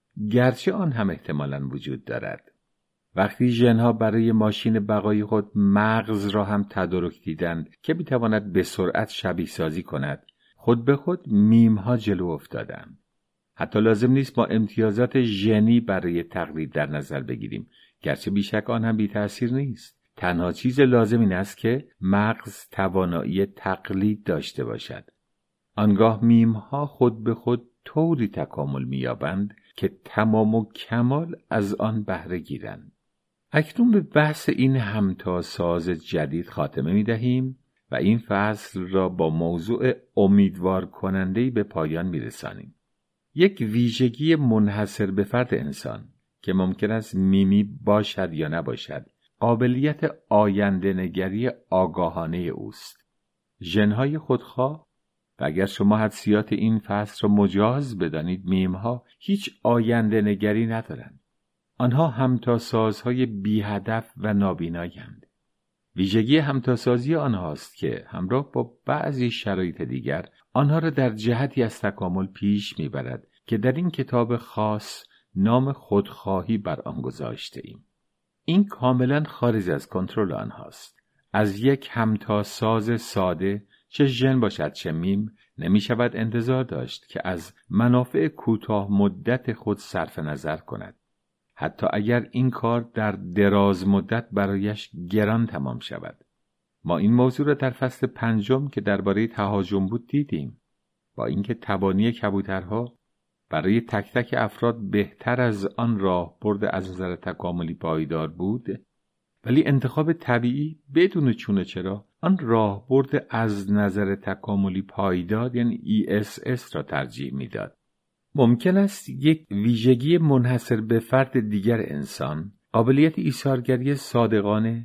گرچه آن هم احتمالاً وجود دارد. وقتی ژن‌ها برای ماشین بقای خود مغز را هم تدارک دیدند که می‌تواند به سرعت شبیه سازی کند، خود به خود میم‌ها جلو افتادند. حتی لازم نیست ما امتیازات ژنی برای تقلید در نظر بگیریم، گرچه بیشک آن هم بی تأثیر نیست. تنها چیز لازم این است که مغز توانایی تقلید داشته باشد. آنگاه میم‌ها خود به خود طوری تکامل می‌یابند که تمام و کمال از آن بهره گیرند. اکنون به بحث این همتاساز جدید خاتمه می‌دهیم و این فصل را با موضوع امیدوار کننده‌ای به پایان می‌رسانیم. یک ویژگی منحصر به فرد انسان که ممکن است میمی باشد یا نباشد، قابلیت آینده نگری آگاهانه اوست. ژن‌های خودخواه و اگر شما حدسیات این فصل را مجاز بدانید، میم‌ها هیچ آینده نگری ندارند. آنها همتاسازهای بی هدف و نابینایند. ویژگی همتاسازی آنهاست که همراه با بعضی شرایط دیگر آنها را در جهتی از تکامل پیش میبرد که در این کتاب خاص نام خودخواهی بر آن گذاشته ایم. این کاملا خارج از کنترل آنهاست. از یک همتاساز ساده، چه ژن باشد چه میم، نمی شود انتظار داشت که از منافع کوتاه مدت خود صرف نظر کند، حتی اگر این کار در دراز مدت برایش گران تمام شود. ما این موضوع را در فصل پنجم که درباره تهاجم بود دیدیم. با اینکه تبانی کبوترها برای تک تک افراد بهتر از آن راه برد از نظر تکاملی پایدار بود، ولی انتخاب طبیعی بدون چونه چرا آن راه برد از نظر تکاملی پایدار یعنی ای اس اس را ترجیح میداد. ممکن است یک ویژگی منحصر به فرد دیگر انسان قابلیت ایثارگری صادقانه،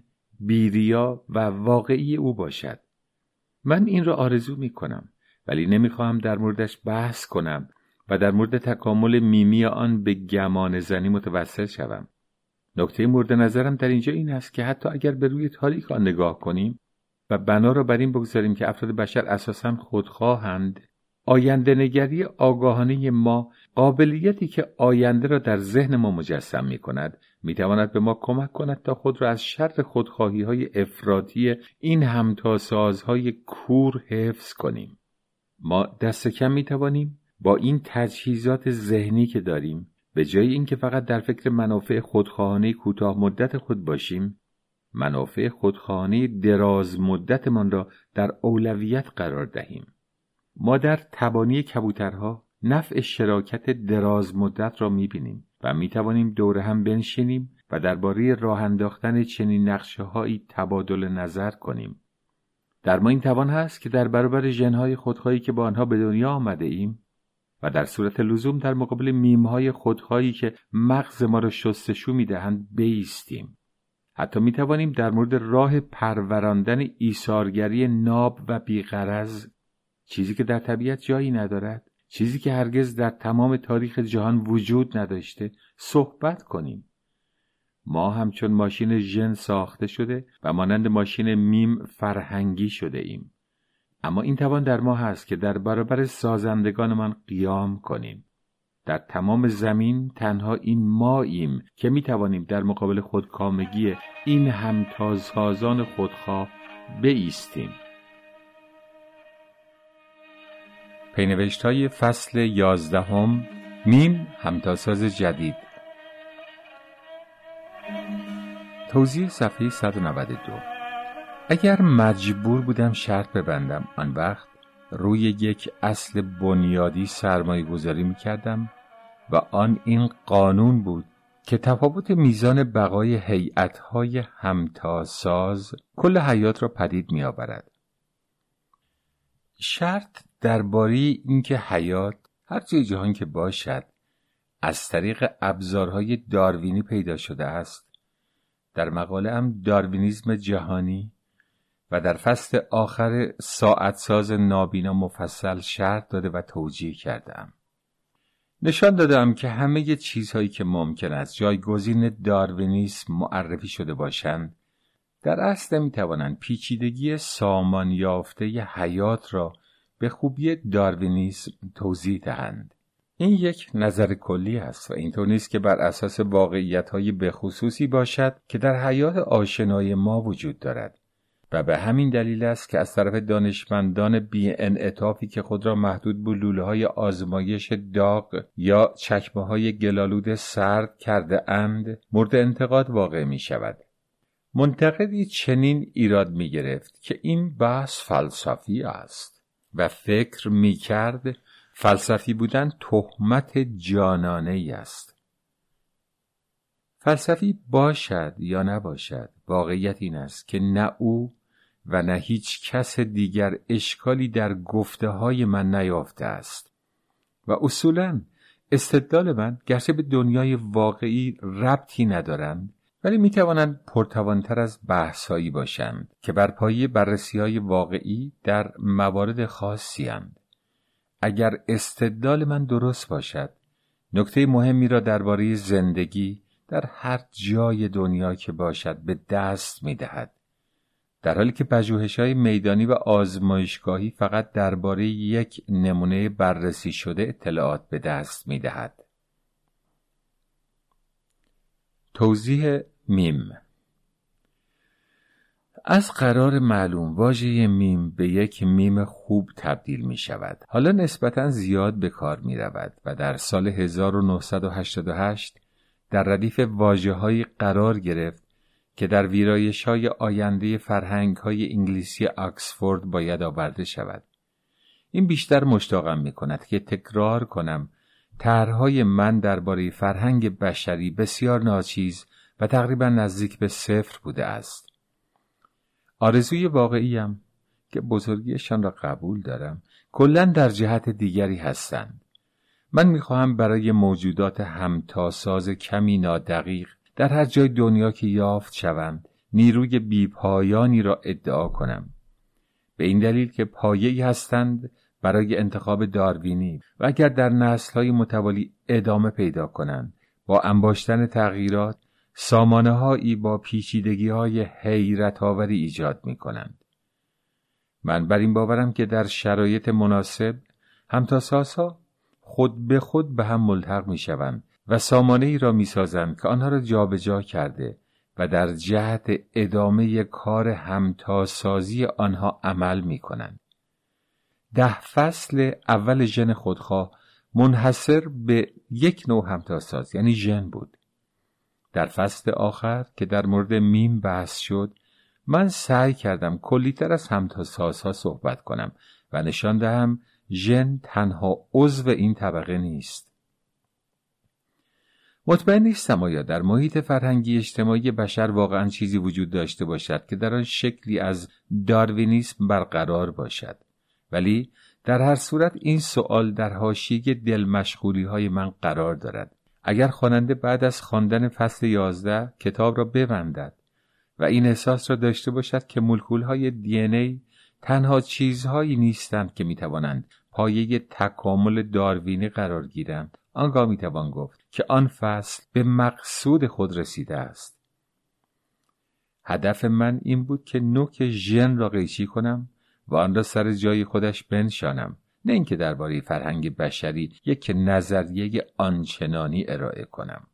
بی‌ریا و واقعی او باشد. من این را آرزو می کنم، ولی نمی خواهم در موردش بحث کنم و در مورد تکامل میمی آن به گمان زنی متوسل شوم. نکته مورد نظرم در اینجا این است که حتی اگر به روی تاریخ آن نگاه کنیم و بنا را بر این بگذاریم که افراد بشر اساساً خودخواهند، آینده نگری آگاهانه ما، قابلیتی که آینده را در ذهن ما مجسم می کند، می تواند به ما کمک کند تا خود را از شر خودخواهی های افراطی این همتاسازهای کور حفظ کنیم. ما دست کم می توانیم با این تجهیزات ذهنی که داریم، به جای اینکه فقط در فکر منافع خودخواهانه کوتاه مدت خود باشیم، منافع خودخواهانه دراز مدتمان را در اولویت قرار دهیم. ما در تبانی کبوترها نفع شراکت دراز مدت را می‌بینیم و می توانیم دور هم بنشینیم و درباره راه انداختن چنین نقشه‌هایی تبادل نظر کنیم. در ما این توان هست که در برابر ژن‌های خودخواهی که با آنها به دنیا آمده ایم و در صورت لزوم در مقابل میم‌های خودخواهی که مغز ما را شستشو می‌دهند بایستیم. حتی می‌توانیم در مورد راه پروراندن ایثارگری ناب و بی‌غرض، چیزی که در طبیعت جایی ندارد، چیزی که هرگز در تمام تاریخ جهان وجود نداشته، صحبت کنیم. ما همچون ماشین ژن ساخته شده و مانند ماشین میم فرهنگی شده ایم. اما این توان در ما هست که در برابر سازندگانمان قیام کنیم. در تمام زمین تنها این ماییم که می توانیم در مقابل خودکامگی این همتاسازان خودخواه بایستیم. پینوشت‌های فصل یازدهم، میم همتاساز جدید. توضیح صفحه صد و نود و دو. اگر مجبور بودم شرط ببندم، آن وقت روی یک اصل بنیادی سرمایه گذاری می کردم و آن این قانون بود که تفاوت میزان بقای هیئت‌های همتاساز کل حیات را پدید می آورد. شرط درباره اینکه حیات هر جای جهان که باشد از طریق ابزارهای داروینی پیدا شده است، در مقاله هم داروینیسم جهانی و در فصل آخر ساعت ساز نابینا مفصل شرط داده و توجیه کردم. نشان دادم که همه چیزهایی که ممکن است جایگزین داروینیسم معرفی شده باشند، در اصل می توانند پیچیدگی سامان یافته ی حیات را به خوبی داروینیسم توضیح دهند. این یک نظر کلی است و اینطور نیست که بر اساس واقعیت‌های بخصوصی باشد که در حیات آشنای ما وجود دارد و به همین دلیل است که از طرف دانشمندان بی انعطافی که خود را محدود به لوله‌های آزمایش داغ یا چکمه‌های گلالود سرد کرده اند مورد انتقاد واقع می شود. منتقدی چنین ایراد می گرفت که این بحث فلسفی است و فکر می کرد فلسفی بودن تهمت جانانه ای است. فلسفی باشد یا نباشد، واقعیت این است که نه او و نه هیچ کس دیگر اشکالی در گفته های من نیافته است و اصولاً استدلال من گرچه به دنیای واقعی ربطی ندارند، ولی می توانند پرتوانتر از بحثایی باشند که بر پایه بررسی‌های واقعی در موارد خاصی اند. اگر استدلال من درست باشد، نکته مهمی را درباره زندگی در هر جای دنیا که باشد به دست می دهد، در حالی که پژوهش‌های میدانی و آزمایشگاهی فقط درباره یک نمونه بررسی شده اطلاعات به دست می دهد. توضیح میم. از قرار معلوم واژه میم به یک میم خوب تبدیل می شود. حالا نسبتاً زیاد به کار می رود و در سال هزار و نهصد و هشتاد و هشت در ردیف واژه‌هایی قرار گرفت که در ویرایش‌های آینده فرهنگ‌های انگلیسی آکسفورد باید آورده شود. این بیشتر مشتاقم می کند که تکرار کنم طرح‌های من درباره فرهنگ بشری بسیار ناچیز و تقریبا نزدیک به صفر بوده است. آرزوی واقعیم که بزرگیشان را قبول دارم کلاً در جهت دیگری هستند. من می‌خواهم برای موجودات همتاساز کمی نادقیق در هر جای دنیا که یافت شوند نیروی بی‌پایانی را ادعا کنم، به این دلیل که پایه‌ای هستند برای انتخاب داروینی و اگر در نسل‌های متوالی ادامه پیدا کنند با انباشتن تغییرات سامانه‌هایی با پیچیدگی‌های حیرت‌آوری ایجاد می‌کنند. من بر این باورم که در شرایط مناسب همتاسازها خود به خود به هم ملحق می‌شوند و سامانه‌ای را می‌سازند که آنها را جابجا کرده و در جهت ادامه کار همتاسازی آنها عمل می‌کنند. ده فصل اول ژن خودخواه منحصر به یک نوع همتاساز یعنی ژن بود. در فصل آخر که در مورد میم بحث شد، من سعی کردم کلی‌تر از همتاسازها صحبت کنم و نشان دهم ژن تنها عضو این طبقه نیست. مطمئن نیستم آیا در محیط فرهنگی اجتماعی بشر واقعا چیزی وجود داشته باشد که در آن شکلی از داروینیسم برقرار باشد، ولی در هر صورت این سوال در حاشیه دلمشغولی‌های من قرار دارد. اگر خواننده بعد از خواندن فصل یازده کتاب را ببندد و این احساس را داشته باشد که مولکول‌های دی ان ای تنها چیزهایی نیستند که می‌توانند پایه تکامل داروینی قرار گیرند، آنگاه می‌توان گفت که آن فصل به مقصود خود رسیده است. هدف من این بود که نوک ژن را قیچی کنم و آن را سر جای خودش بنشانم، نه اینکه درباره فرهنگ بشری یک نظریه آنچنانی ارائه کنم.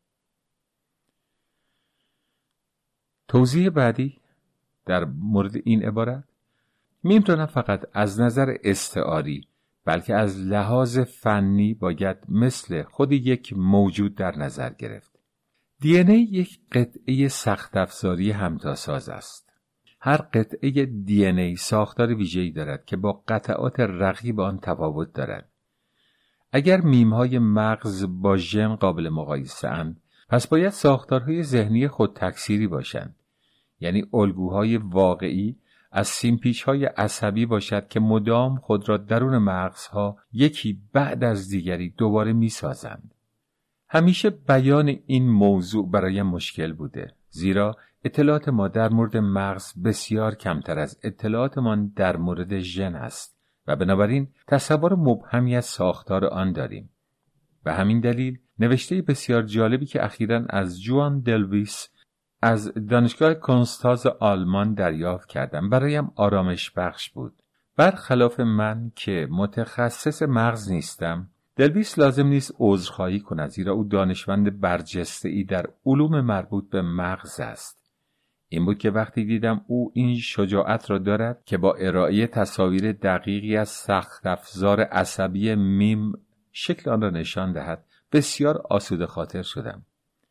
توضیح بعدی در مورد این عبارت: میم را نه فقط از نظر استعاری بلکه از لحاظ فنی باید مثل خود یک موجود در نظر گرفت. دی ان ای یک قطعه سخت افزاری همتاساز است. هر قطعه دی ان ای ساختار ویژه‌ای دارد که با قطعات رقیب آن تفاوت دارد. اگر میم‌های مغز با ژن قابل مقایسه اند، پس باید ساختارهای ذهنی خود تکثیری باشند، یعنی الگوهای واقعی از سیمپیچ‌های عصبی باشد که مدام خود را درون مغزها یکی بعد از دیگری دوباره می‌سازند. همیشه بیان این موضوع برایم مشکل بوده، زیرا اطلاعات ما در مورد مغز بسیار کمتر از اطلاعاتمان در مورد ژن است و بنابراین تصور مبهمی از ساختار آن داریم. به همین دلیل نوشته بسیار جالبی که اخیراً از جوان دلویس از دانشگاه کنستاز آلمان دریافت کردم برایم آرامش بخش بود. برخلاف من که متخصص مغز نیستم، دلویس لازم نیست عذرخواهی کند، زیرا او دانشمند برجسته‌ای در علوم مربوط به مغز است. این بود که وقتی دیدم او این شجاعت را دارد که با ارائه تصاویر دقیقی از سخت افزار عصبی میم شکل آن را نشان دهد، بسیار آسوده خاطر شدم.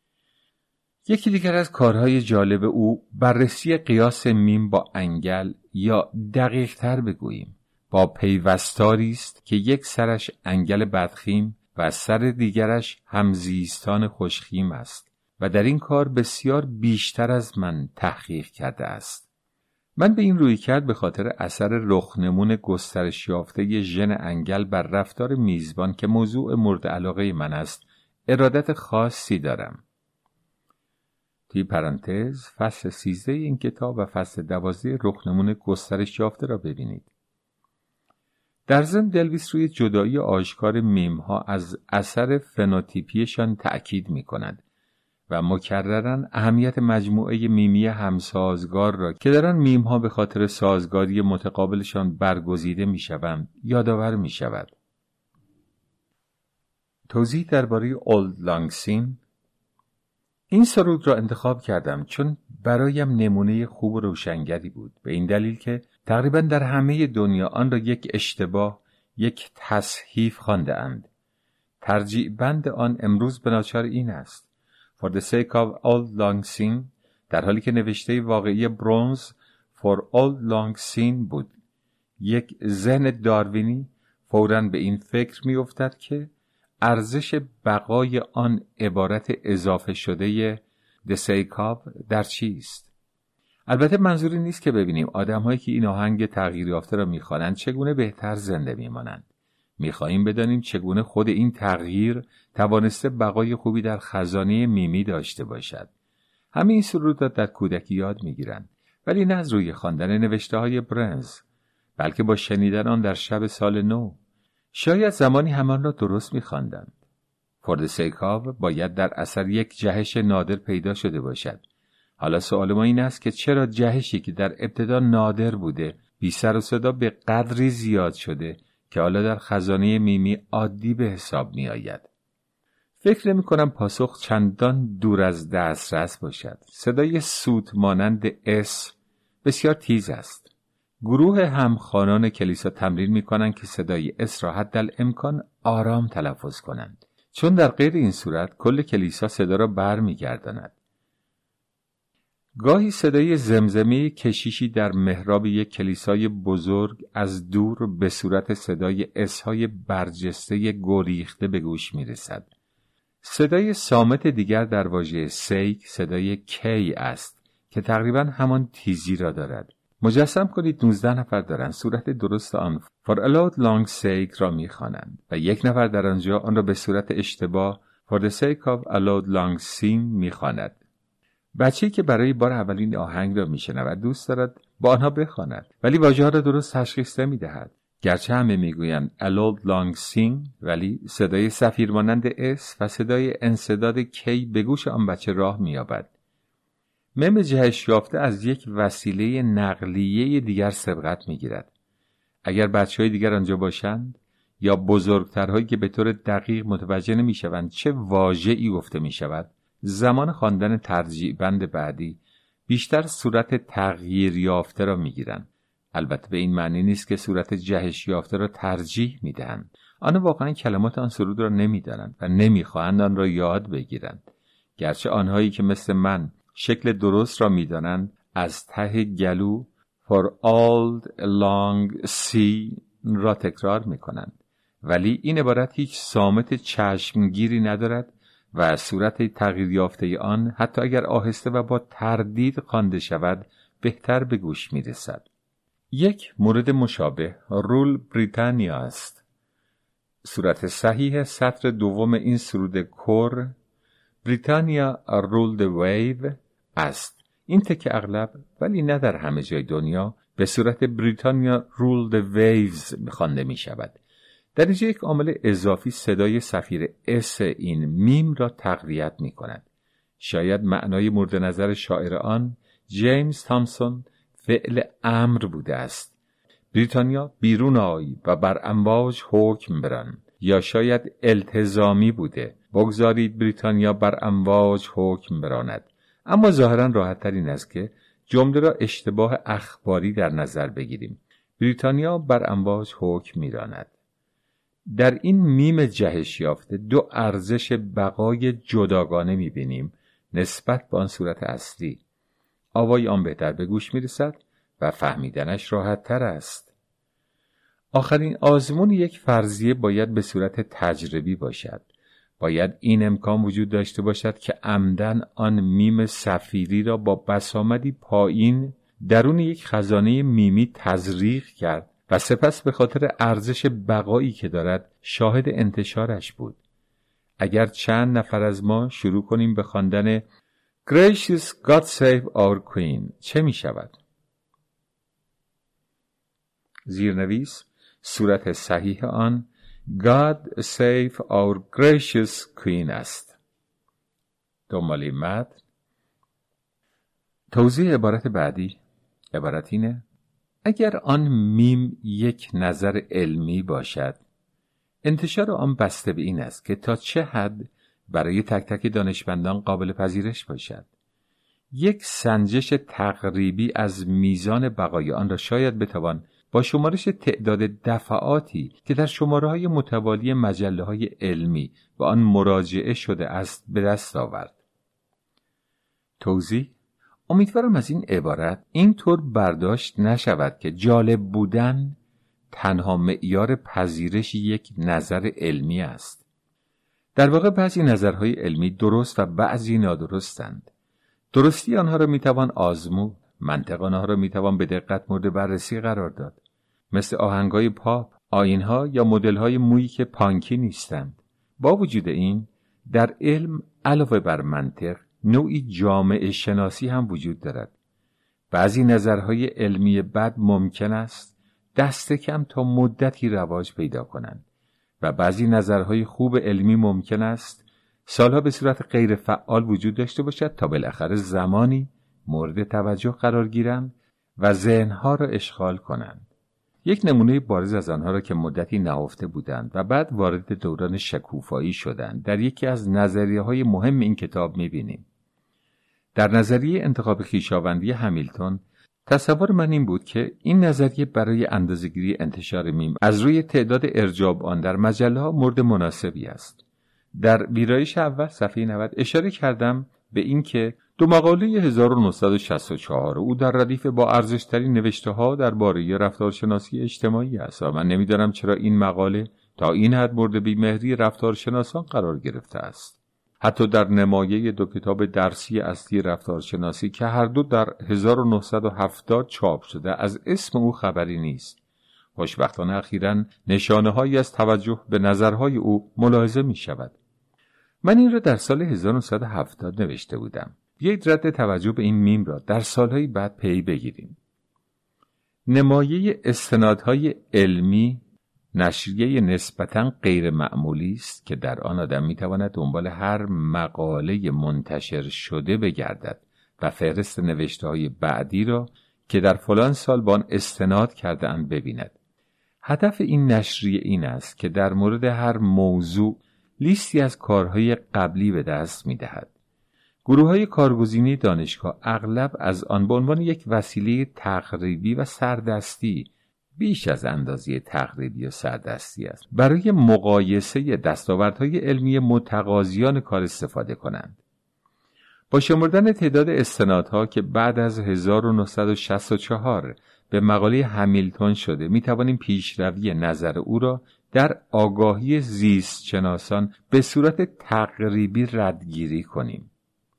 یکی دیگر از کارهای جالب او بررسی قیاس میم با انگل، یا دقیق تر بگوییم با پیوستاری است که یک سرش انگل بدخیم و سر دیگرش همزیستان خوشخیم است و در این کار بسیار بیشتر از من تحقیق کرده است. من به این رویکرد به خاطر اثر رخنمون گسترش یافته ژن انگل بر رفتار میزبان که موضوع مورد علاقه من است ارادت خاصی دارم. توی پرانتز فصل سیزده این کتاب و فصل دوازده رخنمون گسترش یافته را ببینید. در ضمن دلویس روی جدایی آشکار میم ها از اثر فنوتیپیشان تأکید می کند و مکرراً اهمیت مجموعه میمی همسازگار را که در آن میم ها به خاطر سازگاری متقابلشان برگزیده می شوند یادآور می شود. توضیح درباره اولد لانگ سین. این سرود را انتخاب کردم چون برایم نمونه خوب و روشنگری بود، به این دلیل که تقریبا در همه دنیا آن را یک اشتباه، یک تصحیف خوانده اند. ترجیع بند آن امروز به ناچار این است: For the sake of old long sin، در حالی که نوشته واقعی برونز For old long sin بود. یک ذهن داروینی فوراً به این فکر می افتد که ارزش بقای آن عبارت اضافه شده the sake of در چیست؟ البته منظوری نیست که ببینیم آدم‌هایی که این آهنگ تغییر یافته را می‌خوانند چگونه بهتر زنده می‌مانند. می‌خواهیم بدانیم چگونه خود این تغییر توانسته بقای خوبی در خزانه میمی داشته باشد. همه این سرودات در کودکی یاد می‌گیرند، ولی نه از روی خواندن نوشته‌های برنز، بلکه با شنیدن آن در شب سال نو. شاید زمانی همان را درست می‌خواندند. For the sake of باید در اثر یک جهش نادر پیدا شده باشد. حالا سوال ما این است که چرا جهشی که در ابتدا نادر بوده بی سر و صدا به قدری زیاد شده که حالا در خزانه میمی عادی به حساب می آید؟ فکر نمی کنم پاسخ چندان دور از دسترس باشد. صدای سوت مانند اس بسیار تیز است. گروه همخوانان کلیسا تمرین می کنند که صدای اس را حدالامکان آرام تلفظ کنند، چون در غیر این صورت کل کلیسا صدا را بر می گرداند. گاهی صدای زمزمه کشیشی در محراب یک کلیسای بزرگ از دور به صورت صدای اسهای برجسته گریخته به گوش می رسد. صدای صامت دیگر در واژه سیک صدای کی است که تقریبا همان تیزی را دارد. مجسم کنید نوزده نفر دارند صورت درست آن for a loud long sake را می‌خوانند و یک نفر در آنجا آن را به صورت اشتباه for the sake of a loud long sing می‌خواند. بچه‌ای که برای بار اولین آهنگ را میشنود دوست دارد با آنها بخواند ولی واژه‌ها را درست تشخیص نمی‌دهد. گرچه همه میگویند a loud long sing ولی صدای صفیر مانند اس و صدای انسداد کی به گوش آن بچه راه می‌یابد. مم جهش یافته از یک وسیله نقلیه دیگر سبقت می‌گیرد. اگر بچه‌های دیگر آنجا باشند یا بزرگترهایی که به طور دقیق متوجه نمی‌شوند چه واژه‌ای گفته می‌شود، زمان خواندن ترجیع بند بعدی بیشتر صورت تغییر یافته را می‌گیرند. البته به این معنی نیست که صورت جهش یافته را ترجیح می‌دهند. آنها واقعا کلمات آن سرود را نمی‌دانند و نمی‌خواهند آن را یاد بگیرند. گرچه آنهایی که مثل من شکل درست را می‌دانند از ته گلو for all long sea را تکرار می‌کنند، ولی این عبارت هیچ صامت چشمگیری ندارد و صورت تغییر یافته آن حتی اگر آهسته و با تردید خوانده شود بهتر به گوش می‌رسد. یک مورد مشابه رول بریتانیا است. صورت صحیح سطر دوم این سرود کور بریتانیا رول د ویو است. این تکه اغلب ولی نه در همه جای دنیا به صورت بریتانیا رول د ویوز خوانده می شود. در اینجا یک عامل اضافی صدای صفیر اس این میم را تقویت می کند. شاید معنای مورد نظر شاعر آن جیمز تامسون فعل امر بوده است. بریتانیا بیرون آی و بر امواج حکم بران، یا شاید التزامی بوده بگذارید بریتانیا بر امواج حکم براند. اما ظاهرا راحت تر این است که جمله را اشتباه اخباری در نظر بگیریم. بریتانیا بر امواج حکم میراند. در این میم جهش یافته دو ارزش بقای جداگانه میبینیم نسبت به آن صورت اصلی. آوای آن بهتر به گوش میرسد و فهمیدنش راحت تر است. آخرین آزمون یک فرضیه باید به صورت تجربی باشد. باید این امکان وجود داشته باشد که عمدن آن میم صفیری را با بسامدی پایین درون یک خزانه میمی تزریق کرد و سپس به خاطر ارزش بقایی که دارد شاهد انتشارش بود. اگر چند نفر از ما شروع کنیم به خواندن Gracious God save our Queen چه می شود؟ زیرنویس صورت صحیح آن God save our gracious Queen است. دنباله متن. توضیح عبارت بعدی. عبارت اینه: اگر آن میم یک نظر علمی باشد، انتشار آن بسته به این است که تا چه حد برای تک تک دانشمندان قابل پذیرش باشد. یک سنجش تقریبی از میزان بقای آن را شاید بتوان با شمارش تعداد دفعاتی که در شماره‌های متوالی مجله‌های علمی به آن مراجعه شده است به دست آورد. توضیح: امیدوارم از این عبارت اینطور برداشت نشود که جالب بودن تنها معیار پذیرش یک نظر علمی است. در واقع بعضی نظرهای علمی درست و بعضی نادرستند. درستی آنها را میتوان آزمود، منطق آنها را میتوان به دقت مورد بررسی قرار داد. مثل آهنگای پاپ، آیین‌ها یا مدل‌های مویی که پانکی نیستند. با وجود این، در علم علاوه بر منطق، نوعی جامعه شناسی هم وجود دارد. بعضی نظرهای علمی بد ممکن است دست کم تا مدتی رواج پیدا کنند و بعضی نظرهای خوب علمی ممکن است سالها به صورت غیر فعال وجود داشته باشد تا بالاخره زمانی مورد توجه قرار گیرند و ذهنها را اشغال کنند. یک نمونه بارز از آنها را که مدتی نهفته بودند و بعد وارد دوران شکوفایی شدند در یکی از نظریه‌های مهم این کتاب می‌بینیم. در نظریه انتخاب خویشاوندی همیلتون، تصور من این بود که این نظریه برای اندازه‌گیری انتشار میم از روی تعداد ارجاب آن در مجله‌ها مورد مناسبی است. در ویرایش اول صفحه نود اشاره کردم به این که دو مقاله هزار و نهصد و شصت و چهار او در ردیف با ارزش‌ترین نوشته‌ها درباره رفتارشناسی اجتماعی است و من نمی‌دانم چرا این مقاله تا این حد مورد بی‌مهری رفتارشناسان قرار گرفته است. حتی در نمایه دو کتاب درسی اصلی رفتارشناسی که هر دو در هزار و نهصد و هفتاد چاپ شده از اسم او خبری نیست. خوشبختانه اخیراً نشانه‌هایی از توجه به نظرهای او ملاحظه می شود. من این را در سال هزار و نهصد و هفتاد نوشته بودم. بیایید رد توجه به این میم را در سالهای بعد پی بگیریم. نمایه استنادهای علمی نشریه نسبتاً غیر معمولی است که در آن آدم میتواند دنبال هر مقاله منتشر شده بگردد و فهرست نوشته‌های بعدی را که در فلان سال با آن استناد کرده اند ببیند. هدف این نشریه این است که در مورد هر موضوع لیستی از کارهای قبلی به دست میدهد. گروه‌های کارگزینی دانشگاه اغلب از آن به عنوان یک وسیله تقریبی و سردستی بیش از اندازه تقریبی و سردستی است برای مقایسه دستاوردهای علمی متقاضیان کار استفاده کنند. با شمردن تعداد استنادها که بعد از هزار و نهصد و شصت و چهار به مقاله همیلتون شده می توانیم پیشروی نظر او را در آگاهی زیست شناسان به صورت تقریبی ردگیری کنیم.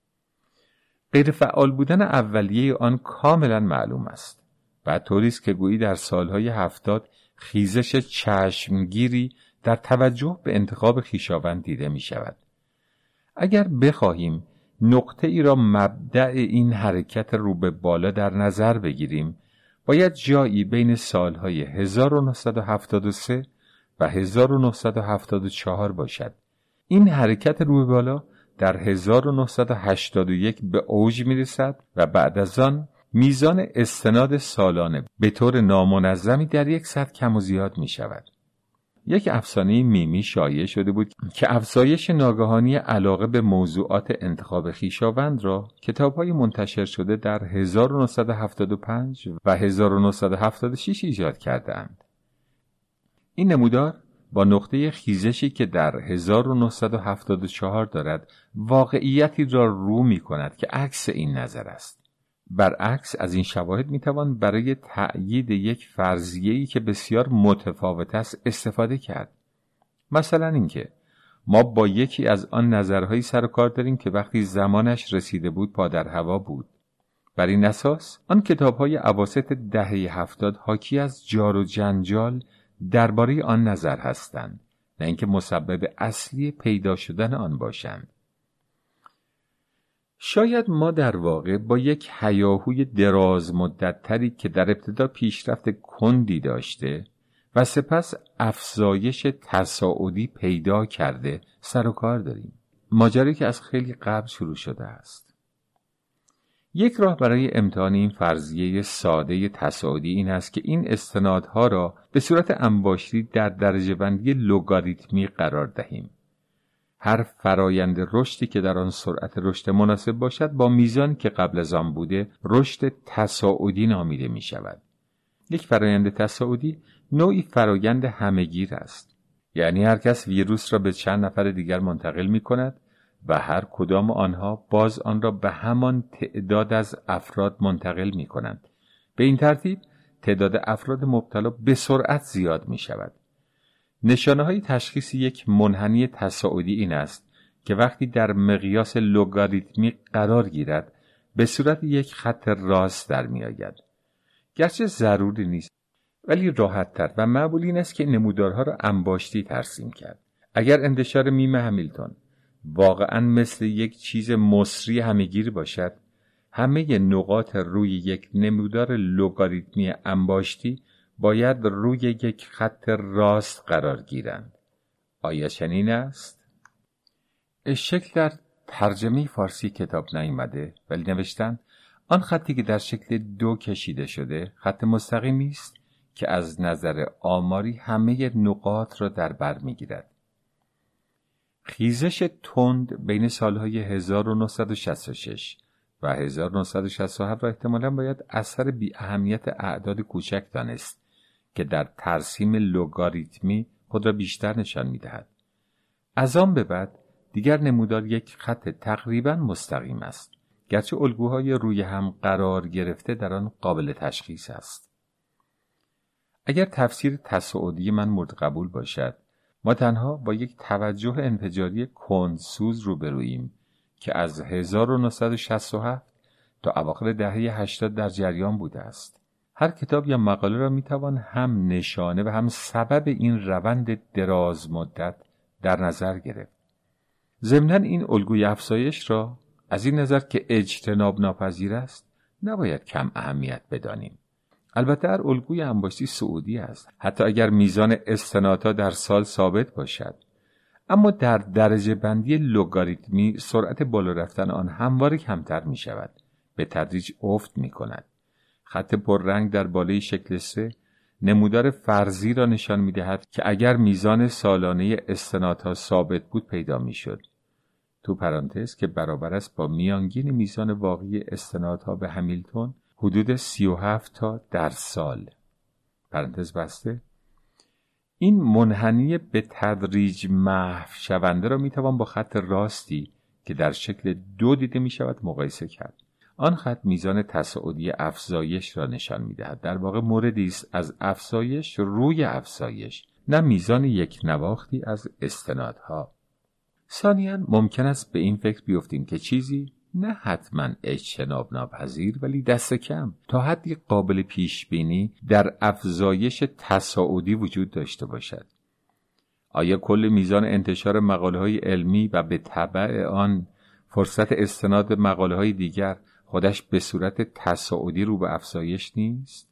غیر فعال بودن اولیه آن کاملا معلوم است. بعد طوری است که گویی در سالهای هفتاد خیزش چشمگیری در توجه به انتخاب خویشاوند دیده می شود. اگر بخواهیم نقطه ای را مبدأ این حرکت رو به بالا در نظر بگیریم، باید جایی بین سالهای هزار و نهصد و هفتاد و سه و هزار و نهصد و هفتاد و چهار باشد. این حرکت رو به بالا در هزار و نهصد و هشتاد و یک به اوج می رسد و بعد از آن میزان استناد سالانه به طور نامنظمی در یک سطح کم و زیاد می شود. یک افسانه میمی شایع شده بود که افزایش ناگهانی علاقه به موضوعات انتخاب خویشاوند را کتاب‌های منتشر شده در هزار و نهصد و هفتاد و پنج و هزار و نهصد و هفتاد و شش ایجاد کردند. این نمودار با نقطه خیزشی که در هزار و نهصد و هفتاد و چهار دارد واقعیتی را رو می کند که عکس این نظر است. برعکس از این شواهد می توان برای تأیید یک فرضیه‌ای که بسیار متفاوت است استفاده کرد. مثلا اینکه ما با یکی از آن نظرهایی سر و کار داریم که وقتی زمانش رسیده بود پا در هوا بود. بر این اساس آن کتاب‌های اواسط دهه هفتاد حاکی از جار و جنجال درباره آن نظر هستند، نه اینکه مسبب اصلی پیدا شدن آن باشند. شاید ما در واقع با یک هیاهوی دراز مدت‌تری که در ابتدا پیشرفت کندی داشته و سپس افزایش تصاعدی پیدا کرده سر و کار داریم. ماجرایی که از خیلی قبل شروع شده است. یک راه برای امتحان این فرضیه ساده تصاعدی این است که این استنادها را به صورت انباشتی در درجه بندی لوگاریتمی قرار دهیم. هر فرایند رشدی که در آن سرعت رشد مناسب باشد با میزانی که قبل از آن بوده رشد تصاعدی نامیده می شود. یک فرایند تصاعدی نوعی فرایند همه‌گیر است. یعنی هر کس ویروس را به چند نفر دیگر منتقل می کند و هر کدام آنها باز آن را به همان تعداد از افراد منتقل می کنند. به این ترتیب تعداد افراد مبتلا به سرعت زیاد می شود. نشانه های تشخیص یک منحنی تصاعدی این است که وقتی در مقیاس لوگاریتمی قرار گیرد به صورت یک خط راست در می آید. گرچه ضروری نیست ولی راحت تر و معمول این است که نمودارها را انباشتی ترسیم کرد. اگر انتشار میم همیلتون واقعا مثل یک چیز مصری همه‌گیر باشد، همه نقاط روی یک نمودار لوگاریتمی انباشتی باید روی یک خط راست قرار گیرند. آیا چنین است؟ شکل در ترجمه فارسی کتاب نیامده ولی نوشتن آن خطی که در شکل دو کشیده شده خط مستقیمی است که از نظر آماری همه نقاط را در بر میگیرد. خیزش تند بین سالهای هزار و نهصد و شصت و شش و هزار و نهصد و شصت و هفت را احتمالاً باید اثر بی اهمیت اعداد کوچک دانست که در ترسیم لوگاریتمی خود را بیشتر نشان می‌دهد. از آن به بعد دیگر نمودار یک خط تقریباً مستقیم است، گرچه الگوهای روی هم قرار گرفته در آن قابل تشخیص است. اگر تفسیر تصاعدی من مورد قبول باشد، ما تنها با یک توجه انفجاری کندسوز روبروییم که از هزار و نهصد و شصت و هفت تا اواخر دهه هشتاد در جریان بوده است. هر کتاب یا مقاله را میتوان هم نشانه و هم سبب این روند دراز مدت در نظر گرفت. ضمناً این الگوی افزایش را از این نظر که اجتناب ناپذیر است نباید کم اهمیت بدانیم. البته هر الگوی انباشتی سعودی است، حتی اگر میزان استنادها در سال ثابت باشد، اما در درجه بندی لوگاریتمی سرعت بالا رفتن آن همواره کمتر می شود، به تدریج افت می کند. خط پررنگ در بالای شکل سه نمودار فرضی را نشان می دهد که اگر میزان سالانه استنادها ثابت بود پیدا می شد، تو پرانتز که برابر است با میانگین میزان واقعی استنادها به همیلتون حدود سی و هفت تا در سال. پرانتز بسته. این منحنی به تدریج محو شونده را میتوان با خط راستی که در شکل دو دیده میشود مقایسه کرد. آن خط میزان تصاعدی افزایش را نشان میدهد. در واقع موردی است از افزایش روی افزایش، نه میزان یک نواختی از استنادها. ثانیاً ممکن است به این فکر بیفتیم که چیزی نه حتما اجتناب ناپذیر ولی دست کم تا حدی قابل پیش بینی در افزایش تصاعدی وجود داشته باشد. آیا کل میزان انتشار مقاله‌های علمی و به تبع آن فرصت استناد مقاله‌های دیگر خودش به صورت تصاعدی رو به افزایش نیست؟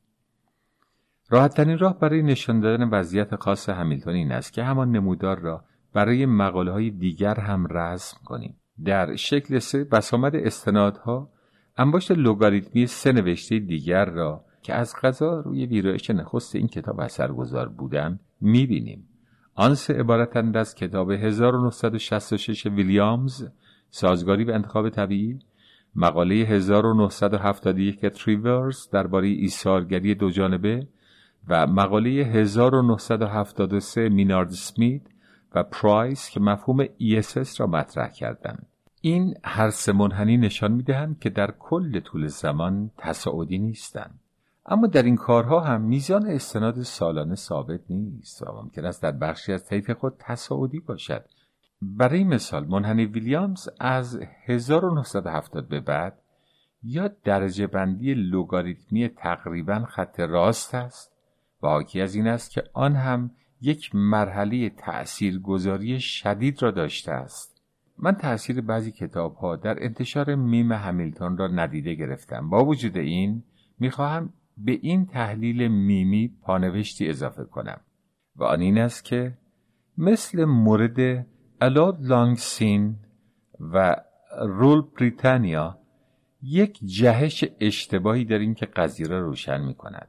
راحت‌ترین راه برای نشان دادن وضعیت خاص همیلتون این است که همان نمودار را برای مقاله‌های دیگر هم رسم کنیم. در شکل سه بسامد استنادها انباشت لوگاریتمی سه نوشته دیگر را که از قضا روی ویرایش نخست این کتاب اثرگذار بودند می‌بینیم. آن سه عبارتند از کتاب هزار و نهصد و شصت و شش ویلیامز سازگاری و انتخاب طبیعی، مقاله هزار و نهصد و هفتاد و یک تریورز درباره ایثارگری دو جانبه و مقاله هزار و نهصد و هفتاد و سه مینارد اسمیت و پرایس که مفهوم ای اس اس را مطرح کردند. این هر سه منحنی نشان می‌دهند که در کل طول زمان تصاعدی نیستند. اما در این کارها هم میزان استناد سالانه ثابت نیست و ممکن است در بخشی از طیف خود تصاعدی باشد. برای مثال منحنی ویلیامز از هزار و نهصد و هفتاد به بعد یا درجه بندی لوگاریتمی تقریباً خط راست است و حاکی از این است که آن هم یک مرحله تأثیرگذاری شدید را داشته است. من تأثیر بعضی کتاب‌ها در انتشار میم همیلتون را ندیده گرفتم. با وجود این می‌خواهم به این تحلیل میمی پانوشتی اضافه کنم و آن این است که مثل مورد الاد لانگسین و رول بریتانیا یک جهش اشتباهی در این که قضیه را روشن می‌کند.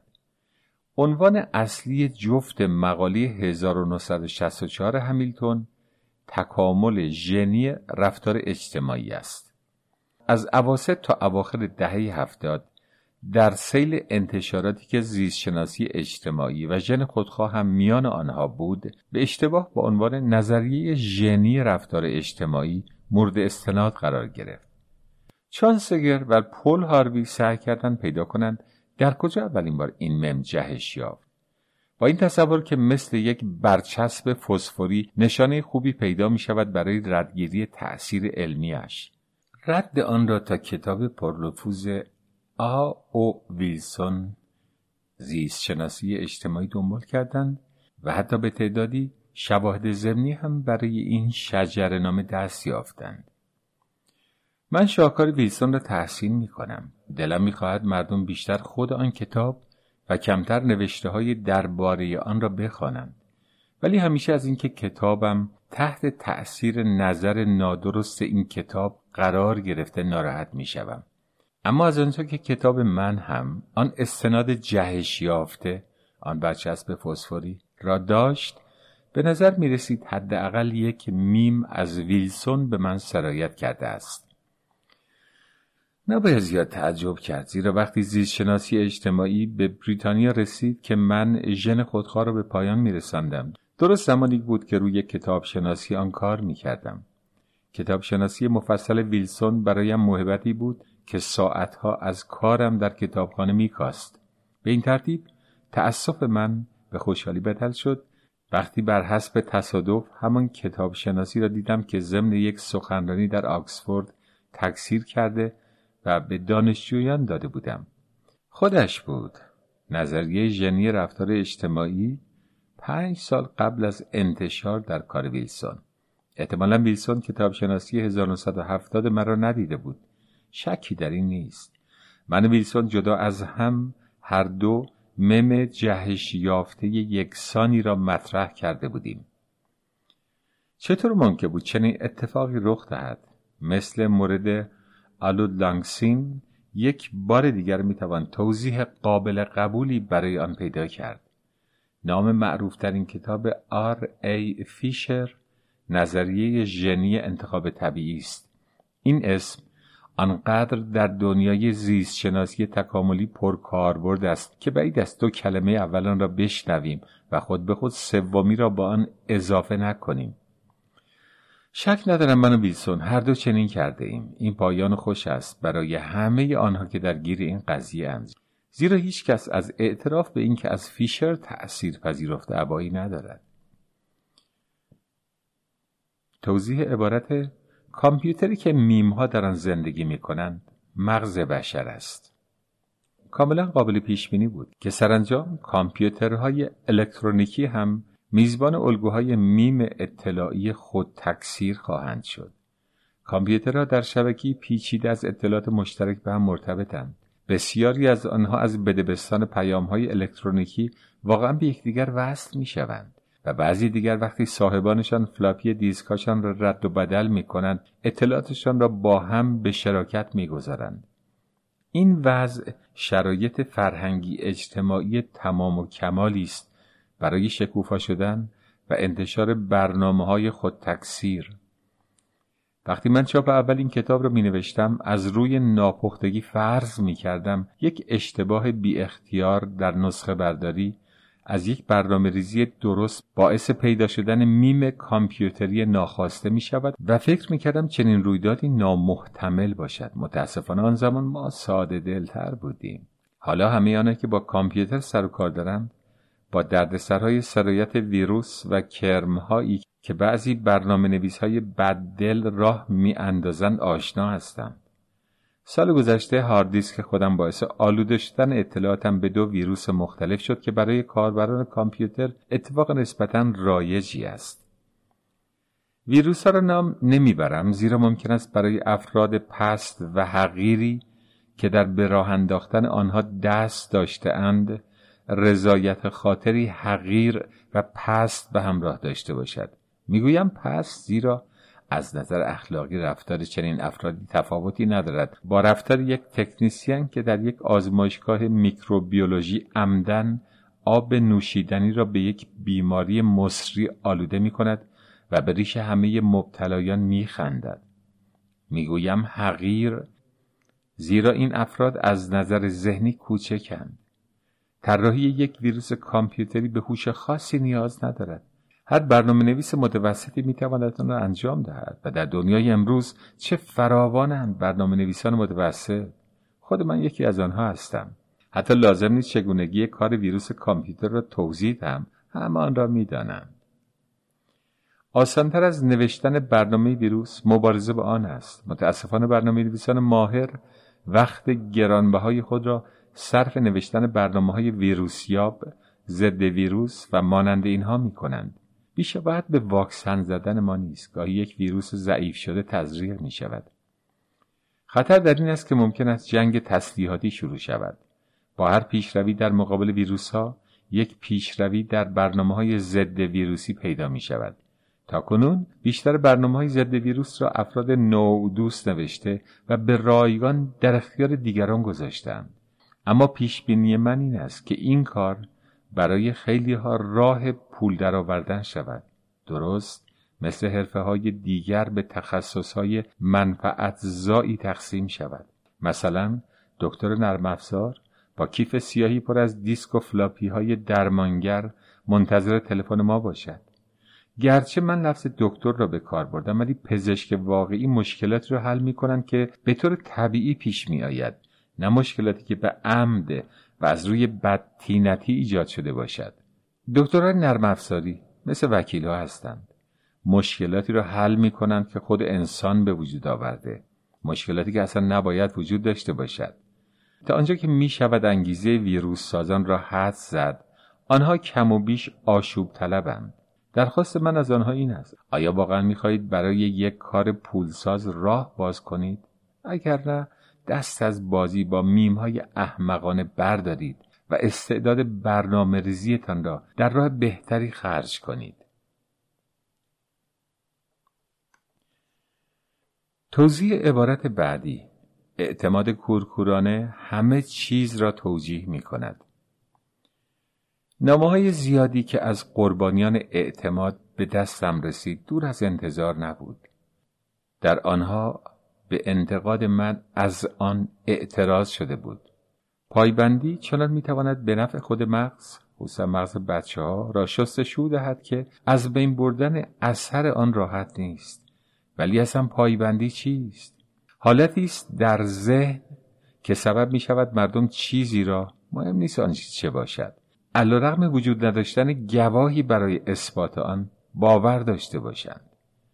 عنوان اصلی جفت مقاله هزار و نهصد و شصت و چهار همیلتون تکامل ژنی رفتار اجتماعی است. از اواسط تا اواخر دهه هفتاد در سیل انتشاراتی که زیستشناسی اجتماعی و ژن خودخواه هم میان آنها بود، به اشتباه با عنوان نظریه ژنی رفتار اجتماعی مورد استناد قرار گرفت. چانسگر و پل هاروی سعی کردند پیدا کنند در کجا اولین بار این مم جهش یافت. با این تصور که مثل یک برچسب فسفوری نشانه خوبی پیدا می شود برای ردگیری تأثیر علمیش. رد آن را تا کتاب پرنفوذ آ او ویلسون زیست شناسی اجتماعی دنبال کردند و حتی به تعدادی شواهد ضمنی هم برای این شجره‌نامه دست یافتند. من شاهکار ویلسون را تحسین می کنم. دلم می خواهد مردم بیشتر خود آن کتاب و کمتر نوشته های درباره آن را بخوانند. ولی همیشه از اینکه کتابم تحت تأثیر نظر نادرست این کتاب قرار گرفته ناراحت می شوم. اما از آنجا که کتاب من هم آن استناد جهش یافته، آن برچسب فسفوری را داشت، به نظر می رسید حداقل یک میم از ویلسون به من سرایت کرده است. نباید زیاد تعجب کرد، زیرا وقتی زیستشناسی اجتماعی به بریتانیا رسید که من ژن خودخواه را به پایان می رساندم. درست زمانی بود که روی کتاب شناسی آن کار می کردم. کتاب شناسی مفصل ویلسون برایم موهبتی بود که ساعتها از کارم در کتابخانه می کاست. به این ترتیب تأسف من به خوشحالی بدل شد وقتی بر حسب تصادف همان کتاب شناسی را دیدم که ضمن یک سخنرانی در آکسفورد تکثیر کرده و به دانشجویان داده بودم. خودش بود. نظریه ژنی رفتار اجتماعی پنج سال قبل از انتشار در کار ویلسون. احتمالاً ویلسون کتاب شناسی هزار و نهصد و هفتاد مرا ندیده بود. شکی در این نیست. من و ویلسون جدا از هم هر دو مم جهش یافته یکسانی را مطرح کرده بودیم. چطور ممکن بود چنین اتفاقی رخ دهد؟ مثل مورد آلود لانگسین یک بار دیگر میتوان توضیح قابل قبولی برای آن پیدا کرد. نام معروف در این کتاب آر ای فیشر نظریه ژنی انتخاب طبیعی است. این اسم آنقدر در دنیای زیست شناسی تکاملی پرکاربرد است که بعید است دو کلمه اول آن را بشنویم و خود به خود سومی را با آن اضافه نکنیم. شک ندارم من و ویلسون هر دو چنین کرده ایم. این پایان خوش است برای همه آنها که در گیر این قضیه اند، زیرا هیچ کس از اعتراف به این که از فیشر تأثیر پذیرفته ابایی ندارد. توضیح عبارت کامپیوتری که میم ها در آن زندگی می کنند مغز بشر است. کاملا قابل پیش بینی بود که سرانجام کامپیوترهای الکترونیکی هم میزبان الگوهای میم اطلاعی خود تکثیر خواهند شد. کامپیوترها در شبکه‌ای پیچیده از اطلاعات مشترک به هم مرتبطند. بسیاری از آنها از بدبستان پیام‌های الکترونیکی واقعا به یکدیگر وصل می‌شوند و بعضی دیگر وقتی صاحبانشان فلاپی دیسکاشان را رد و بدل می‌کنند، اطلاعاتشان را با هم به شراکت می‌گذارند. این وضع شرایط فرهنگی اجتماعی تمام و کمالی است برای شکوفا شدن و انتشار برنامه‌های خود تکثیر. وقتی من چاپ اول این کتاب را می نوشتم از روی ناپختگی فرض می کردم یک اشتباه بی اختیار در نسخه برداری از یک برنامه ریزی درست باعث پیدا شدن میم کامپیوتری ناخواسته می شود و فکر می کردم چنین رویدادی نامحتمل باشد. متاسفانه آن زمان ما ساده دلتر بودیم. حالا همه آنها که با کامپیوتر سر و کار دارند با دردسرهای سرایت ویروس و کرم‌هایی که بعضی برنامه نویس‌های بددل راه می اندازند آشنا هستم. سال گذشته هارد دیسک خودم باعث آلوده شدن اطلاعاتم به دو ویروس مختلف شد که برای کاربران کامپیوتر اتفاق نسبتاً رایجی است. ویروس‌ها را نام نمیبرم زیرا ممکن است برای افراد پست و حقیری که در به راه انداختن آنها دست داشته‌اند رضایت خاطری حقیر و پست به همراه داشته باشد. میگویم پست زیرا از نظر اخلاقی رفتار چنین افرادی تفاوتی ندارد با رفتار یک تکنیسیان که در یک آزمایشگاه میکروبیولوژی عمدن آب نوشیدنی را به یک بیماری مصری آلوده می کند و به ریش همه مبتلایان می خندد. میگویم حقیر زیرا این افراد از نظر ذهنی کوچکند. طراحی یک ویروس کامپیوتری به هوش خاصی نیاز ندارد. هر برنامه نویس متوسطی میتواند آن را انجام دهد و در دنیای امروز چه فراوانند برنامه نویسان متوسط. خود من یکی از آنها هستم. حتی لازم نیست چگونگی کار ویروس کامپیوتر را توضیح دهم، همه آن را میدانند. آسان‌تر از نوشتن برنامه ویروس مبارزه با آن است. متاسفانه برنامه نویسان ماهر وقت گرانبهای خود را صرف نوشتن برنامه‌های ویروسیاب، ضد ویروس و مانند اینها می‌کنند. بی‌شباهت به واکسن زدن ما نیست. گاهی یک ویروس ضعیف شده تزریق می‌شود. خطر در این است که ممکن است جنگ تسلیحاتی شروع شود. با هر پیشروی در مقابل ویروس‌ها، یک پیشروی در برنامه‌های ضد ویروسی پیدا می‌شود. تاکنون بیشتر برنامه‌های ضد ویروس را افراد نودوست نوشته و به رایگان در اختیار دیگران گذاشتند. اما پیش بینی من این است که این کار برای خیلی ها راه پول درآوردن شود. درست مثل حرفه های دیگر به تخصص های منفعت زایی تقسیم شود. مثلا دکتر نرم افزار با کیف سیاهی پر از دیسک و فلاپی های درمانگر منتظر تلفن ما باشد. گرچه من لفظ دکتر را به کار بردم ولی پزشک واقعی مشکلات را حل می کنند که به طور طبیعی پیش می آید، نه مشکلاتی که به عمد و از روی بدتینتی ایجاد شده باشد. دکتران نرم افزاری مثل وکیل ها هستند. مشکلاتی را حل می کنند که خود انسان به وجود آورده، مشکلاتی که اصلا نباید وجود داشته باشد. تا آنجا که می شود انگیزه ویروس سازان را حدس زد، آنها کم و بیش آشوب طلبند. درخواست من از آنها این است: آیا واقعا می خواهید برای یک کار پولساز راه باز کنید؟ اگر نه، دست از بازی با میم‌های احمقانه بردارید و استعداد برنامه ریزیتان را در راه بهتری خرج کنید. توضیح عبارت بعدی: اعتماد کورکورانه همه چیز را توجیه می کند. نامه‌های زیادی که از قربانیان اعتماد به دستم رسید دور از انتظار نبود. در آنها به انتقاد من از آن اعتراض شده بود. پایبندی چنان میتواند به نفع خود مغز، خصوصا مغز بچه ها، را شستشو دهد که از بین بردن اثر آن راحت نیست. ولی اصلا پایبندی چیست؟ حالتی است در ذهن که سبب می شود مردم چیزی را، مهم نیست آن چیز چه باشد، علیرغم وجود نداشتن گواهی برای اثبات آن، باور داشته باشند.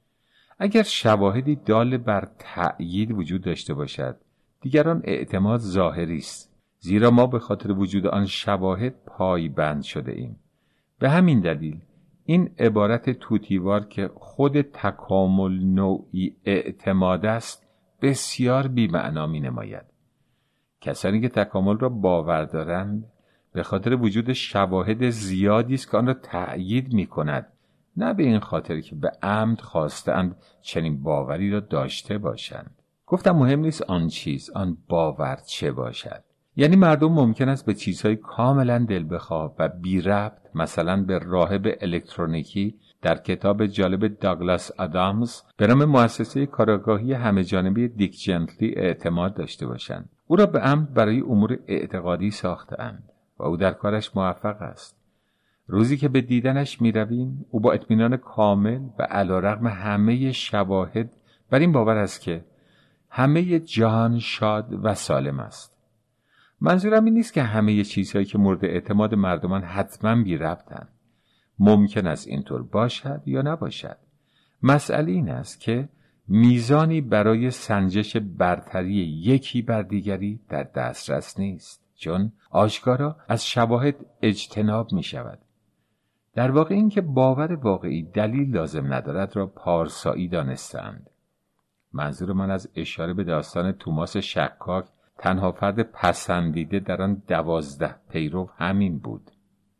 اگر شواهدی دال بر تأیید وجود داشته باشد، دیگر آن اعتماد ظاهری است، زیرا ما به خاطر وجود آن شواهد پایبند شده ایم. به همین دلیل این عبارت توتیوار که خود تکامل نوعی اعتماد است بسیار بی‌معنا می‌نماید. کسانی که تکامل را باور دارند به خاطر وجود شواهد زیادی است که آن را تأیید می‌کند، نه به این خاطر که به عمد خواستند چنین باوری را داشته باشند. گفتم مهم نیست آن چیز، آن باور چه باشد. یعنی مردم ممکن است به چیزهای کاملا دل بخواه و بی ربط، مثلا به راهب الکترونیکی در کتاب جالب داگلاس آدامز به نام مؤسسه کارآگاهی همه جانبه دیک جنتلی اعتماد داشته باشند. او را به عمد برای امور اعتقادی ساختند و او در کارش موفق است. روزی که به دیدنش می رویم، او با اطمینان کامل و علیرغم همه شواهد بر این باور است که همه جهان شاد و سالم است. منظورم این نیست که همه چیزهایی که مورد اعتماد مردمان حتما بی ربطند. ممکن است اینطور باشد یا نباشد. مسئله این است که میزانی برای سنجش برتری یکی بر دیگری در دسترس نیست، چون آشکارا از شواهد اجتناب می شود. در واقع این که باور واقعی دلیل لازم ندارد را پارسایی دانستند. منظور من از اشاره به داستان توماس شکاک، تنها فرد پسندیده در آن دوازده پیرو، همین بود.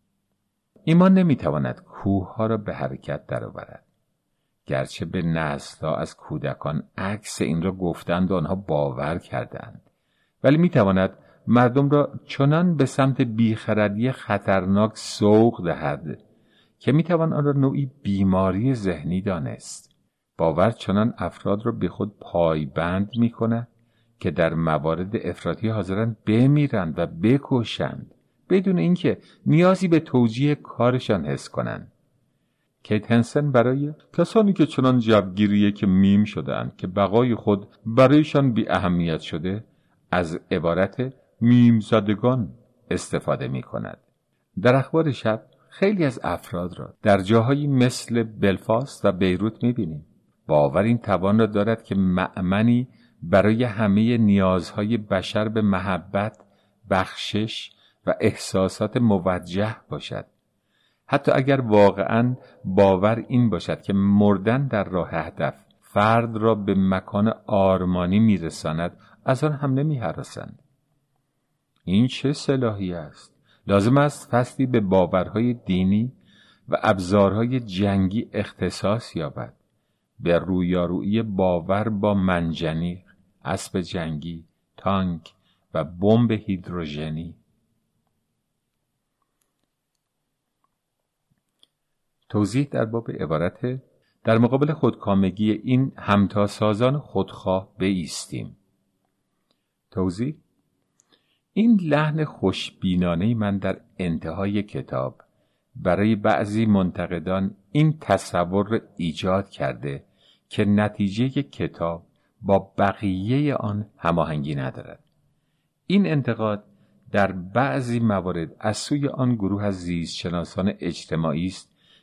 ایمان نمیتواند کوه ها را به حرکت درآورد. گرچه به نسل‌ها از کودکان عکس این را گفتند و آنها باور کردند، ولی میتواند مردم را چنان به سمت بیخردی خطرناک سوق دهد که میتوان آن را نوعی بیماری ذهنی دانست. باور چنان افراد را به خود پایبند میکند که در موارد افراطی حاضرند بمیرند و بکشند بدون اینکه نیازی به توجیه کارشان حس کنند. کیت هنسن برای کسانی که چنان جوگیریه که میم شدند که بقای خود برایشان بی اهمیت شده، از عبارت میم زدگان استفاده می کند. در اخبار شب خیلی از افراد را در جاهایی مثل بلفاست و بیروت می بینیم. باور این توان را دارد که مأمنی برای همه نیازهای بشر به محبت، بخشش و احساسات موجه باشد. حتی اگر واقعاً باور این باشد که مردن در راه هدف فرد را به مکان آرمانی میرساند، از آن هم نمی‌هراسند. این چه سلاحی است؟ لازم است فصلی به باورهای دینی و ابزارهای جنگی اختصاص یابد. به رویارویی باور با منجنیق، اسب جنگی، تانک و بمب هیدروژنی. توضیح در باب عبارت در مقابل خودکامگی این همتاسازان خودخواه بایستیم. توضیح: این لحن خوشبینانه من در انتهای کتاب برای بعضی منتقدان این تصور را ایجاد کرده که نتیجه کتاب با بقیه آن هماهنگی ندارد. این انتقاد در بعضی موارد از سوی آن گروه از زیستشناسان اجتماعی است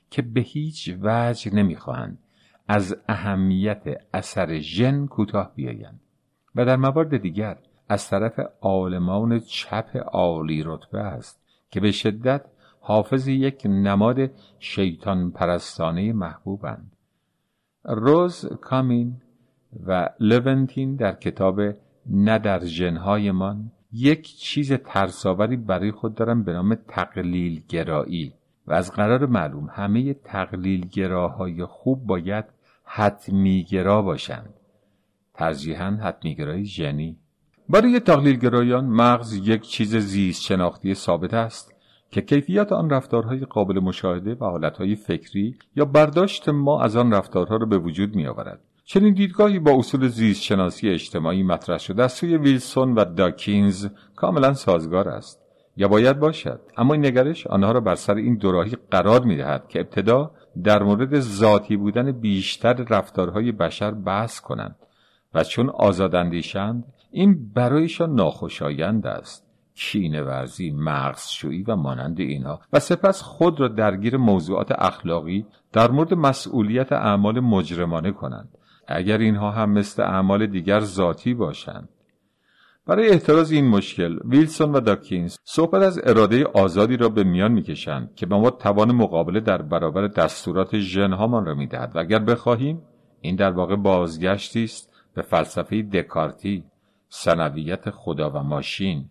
که به هیچ وجه نمیخواهند از اهمیت اثر ژن کوتاه بیایند و در موارد دیگر از طرف عالمان چپ عالی رتبه است که به شدت حافظ یک نماد شیطان پرستانه محبوبند. روز کامین و لونتین در کتاب نه در ژن‌هایمان یک چیز ترساوری برای خود دارن به نام تقلیل گرایی و از قرار معلوم همه تقلیل گراهای خوب باید حتمی گرا باشند، ترجیحاً حتمی گرایی ژنی. برای تقلیل گرایان مغز یک چیز زیست شناختی ثابت است که کیفیت آن رفتارهای قابل مشاهده و حالتهای فکری یا برداشت ما از آن رفتارها را به وجود می آورد. چنین دیدگاهی با اصول زیست شناسی اجتماعی مطرح شده از سوی ویلسون و داکینز کاملا سازگار است یا باید باشد، اما این نگرش آنها را بر سر این دوراهی قرار می دهد که ابتدا در مورد ذاتی بودن بیشتر رفتارهای بشر بحث کنند و چون آزاداندیشند این برایشان ناخوشایند است، کینه ورزی، مغزشویی و مانند اینها، و سپس خود را درگیر موضوعات اخلاقی در مورد مسئولیت اعمال مجرمانه کنند، اگر اینها هم مثل اعمال دیگر ذاتی باشند. برای احتراز این مشکل ویلسون و داکینز صحبت از اراده آزادی را به میان میکشند که به ما توان مقابله در برابر دستورات ژن‌هامان را میدهد و اگر بخواهیم این در واقع بازگشتی است به فلسفه دکارتی، ثنویت خدا و ماشین.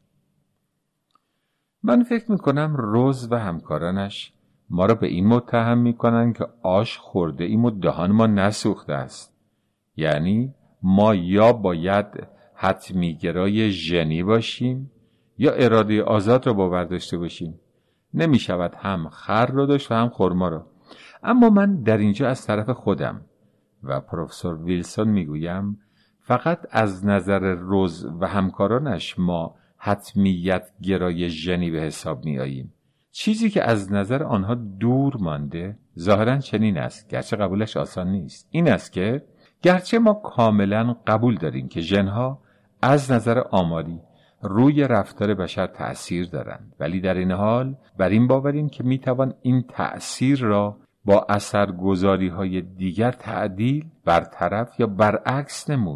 من فکر میکنم روز و همکارانش ما را به این متهم میکنند که آش خورده ایم و دهان ما نسوخته است. یعنی ما یا باید حتمی گرای ژنی باشیم یا اراده آزاد را باور داشته باشیم. نمی شود هم خر را داشت و هم خرما را. اما من در اینجا از طرف خودم و پروفسور ویلسون میگویم فقط از نظر روز و همکارانش ما حتمیت گرای ژنی به حساب می آییم. چیزی که از نظر آنها دور مانده ظاهراً چنین است، گرچه قبولش آسان نیست. این است که گرچه ما کاملاً قبول داریم که ژن‌ها از نظر آماری روی رفتار بشر تأثیر دارند، ولی در این حال بر این باوریم که میتوان این تأثیر را با اثرگذاری‌های دیگر تعدیل، برطرف یا برعکس نمود.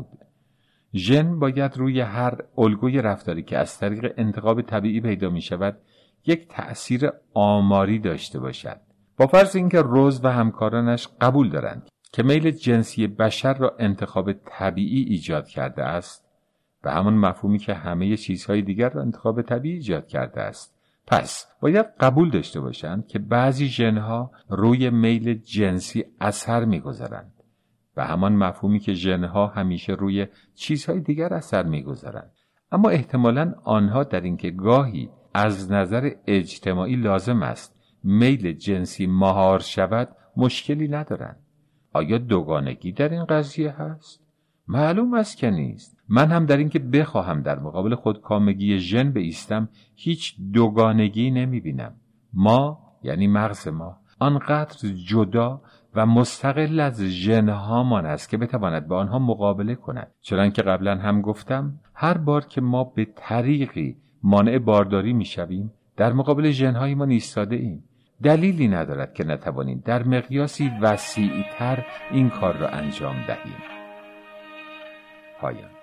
ژن باید روی هر الگوی رفتاری که از طریق انتخاب طبیعی پیدا می شود یک تأثیر آماری داشته باشد. با فرض اینکه روز و همکارانش قبول دارند که میل جنسی بشر را انتخاب طبیعی ایجاد کرده است، به همان مفهومی که همه چیزهای دیگر را انتخاب طبیعی ایجاد کرده است، پس باید قبول داشته باشند که بعضی ژن‌ها روی میل جنسی اثر می‌گذارند، به همان مفهومی که ژن‌ها همیشه روی چیزهای دیگر اثر می‌گذارند. اما احتمالاً آنها در اینکه گاهی از نظر اجتماعی لازم است میل جنسی مهار شود مشکلی ندارند. آیا دوگانگی در این قضیه هست؟ معلوم است که نیست. من هم در اینکه بخواهم در مقابل خودکامگی ژن بایستم هیچ دوگانگی نمی‌بینم. ما یعنی مغز ما آنقدر جدا و مستقل از ژن‌هامان است که بتواند با آنها مقابله کند. چنانکه قبلا هم گفتم هر بار که ما به طریقی مانع بارداری میشویم در مقابل ژن‌هایمان ایستاده ایم. دلیلی ندارد که نتوانیم در مقیاسی وسیع‌تر این کار را انجام دهیم. پایان.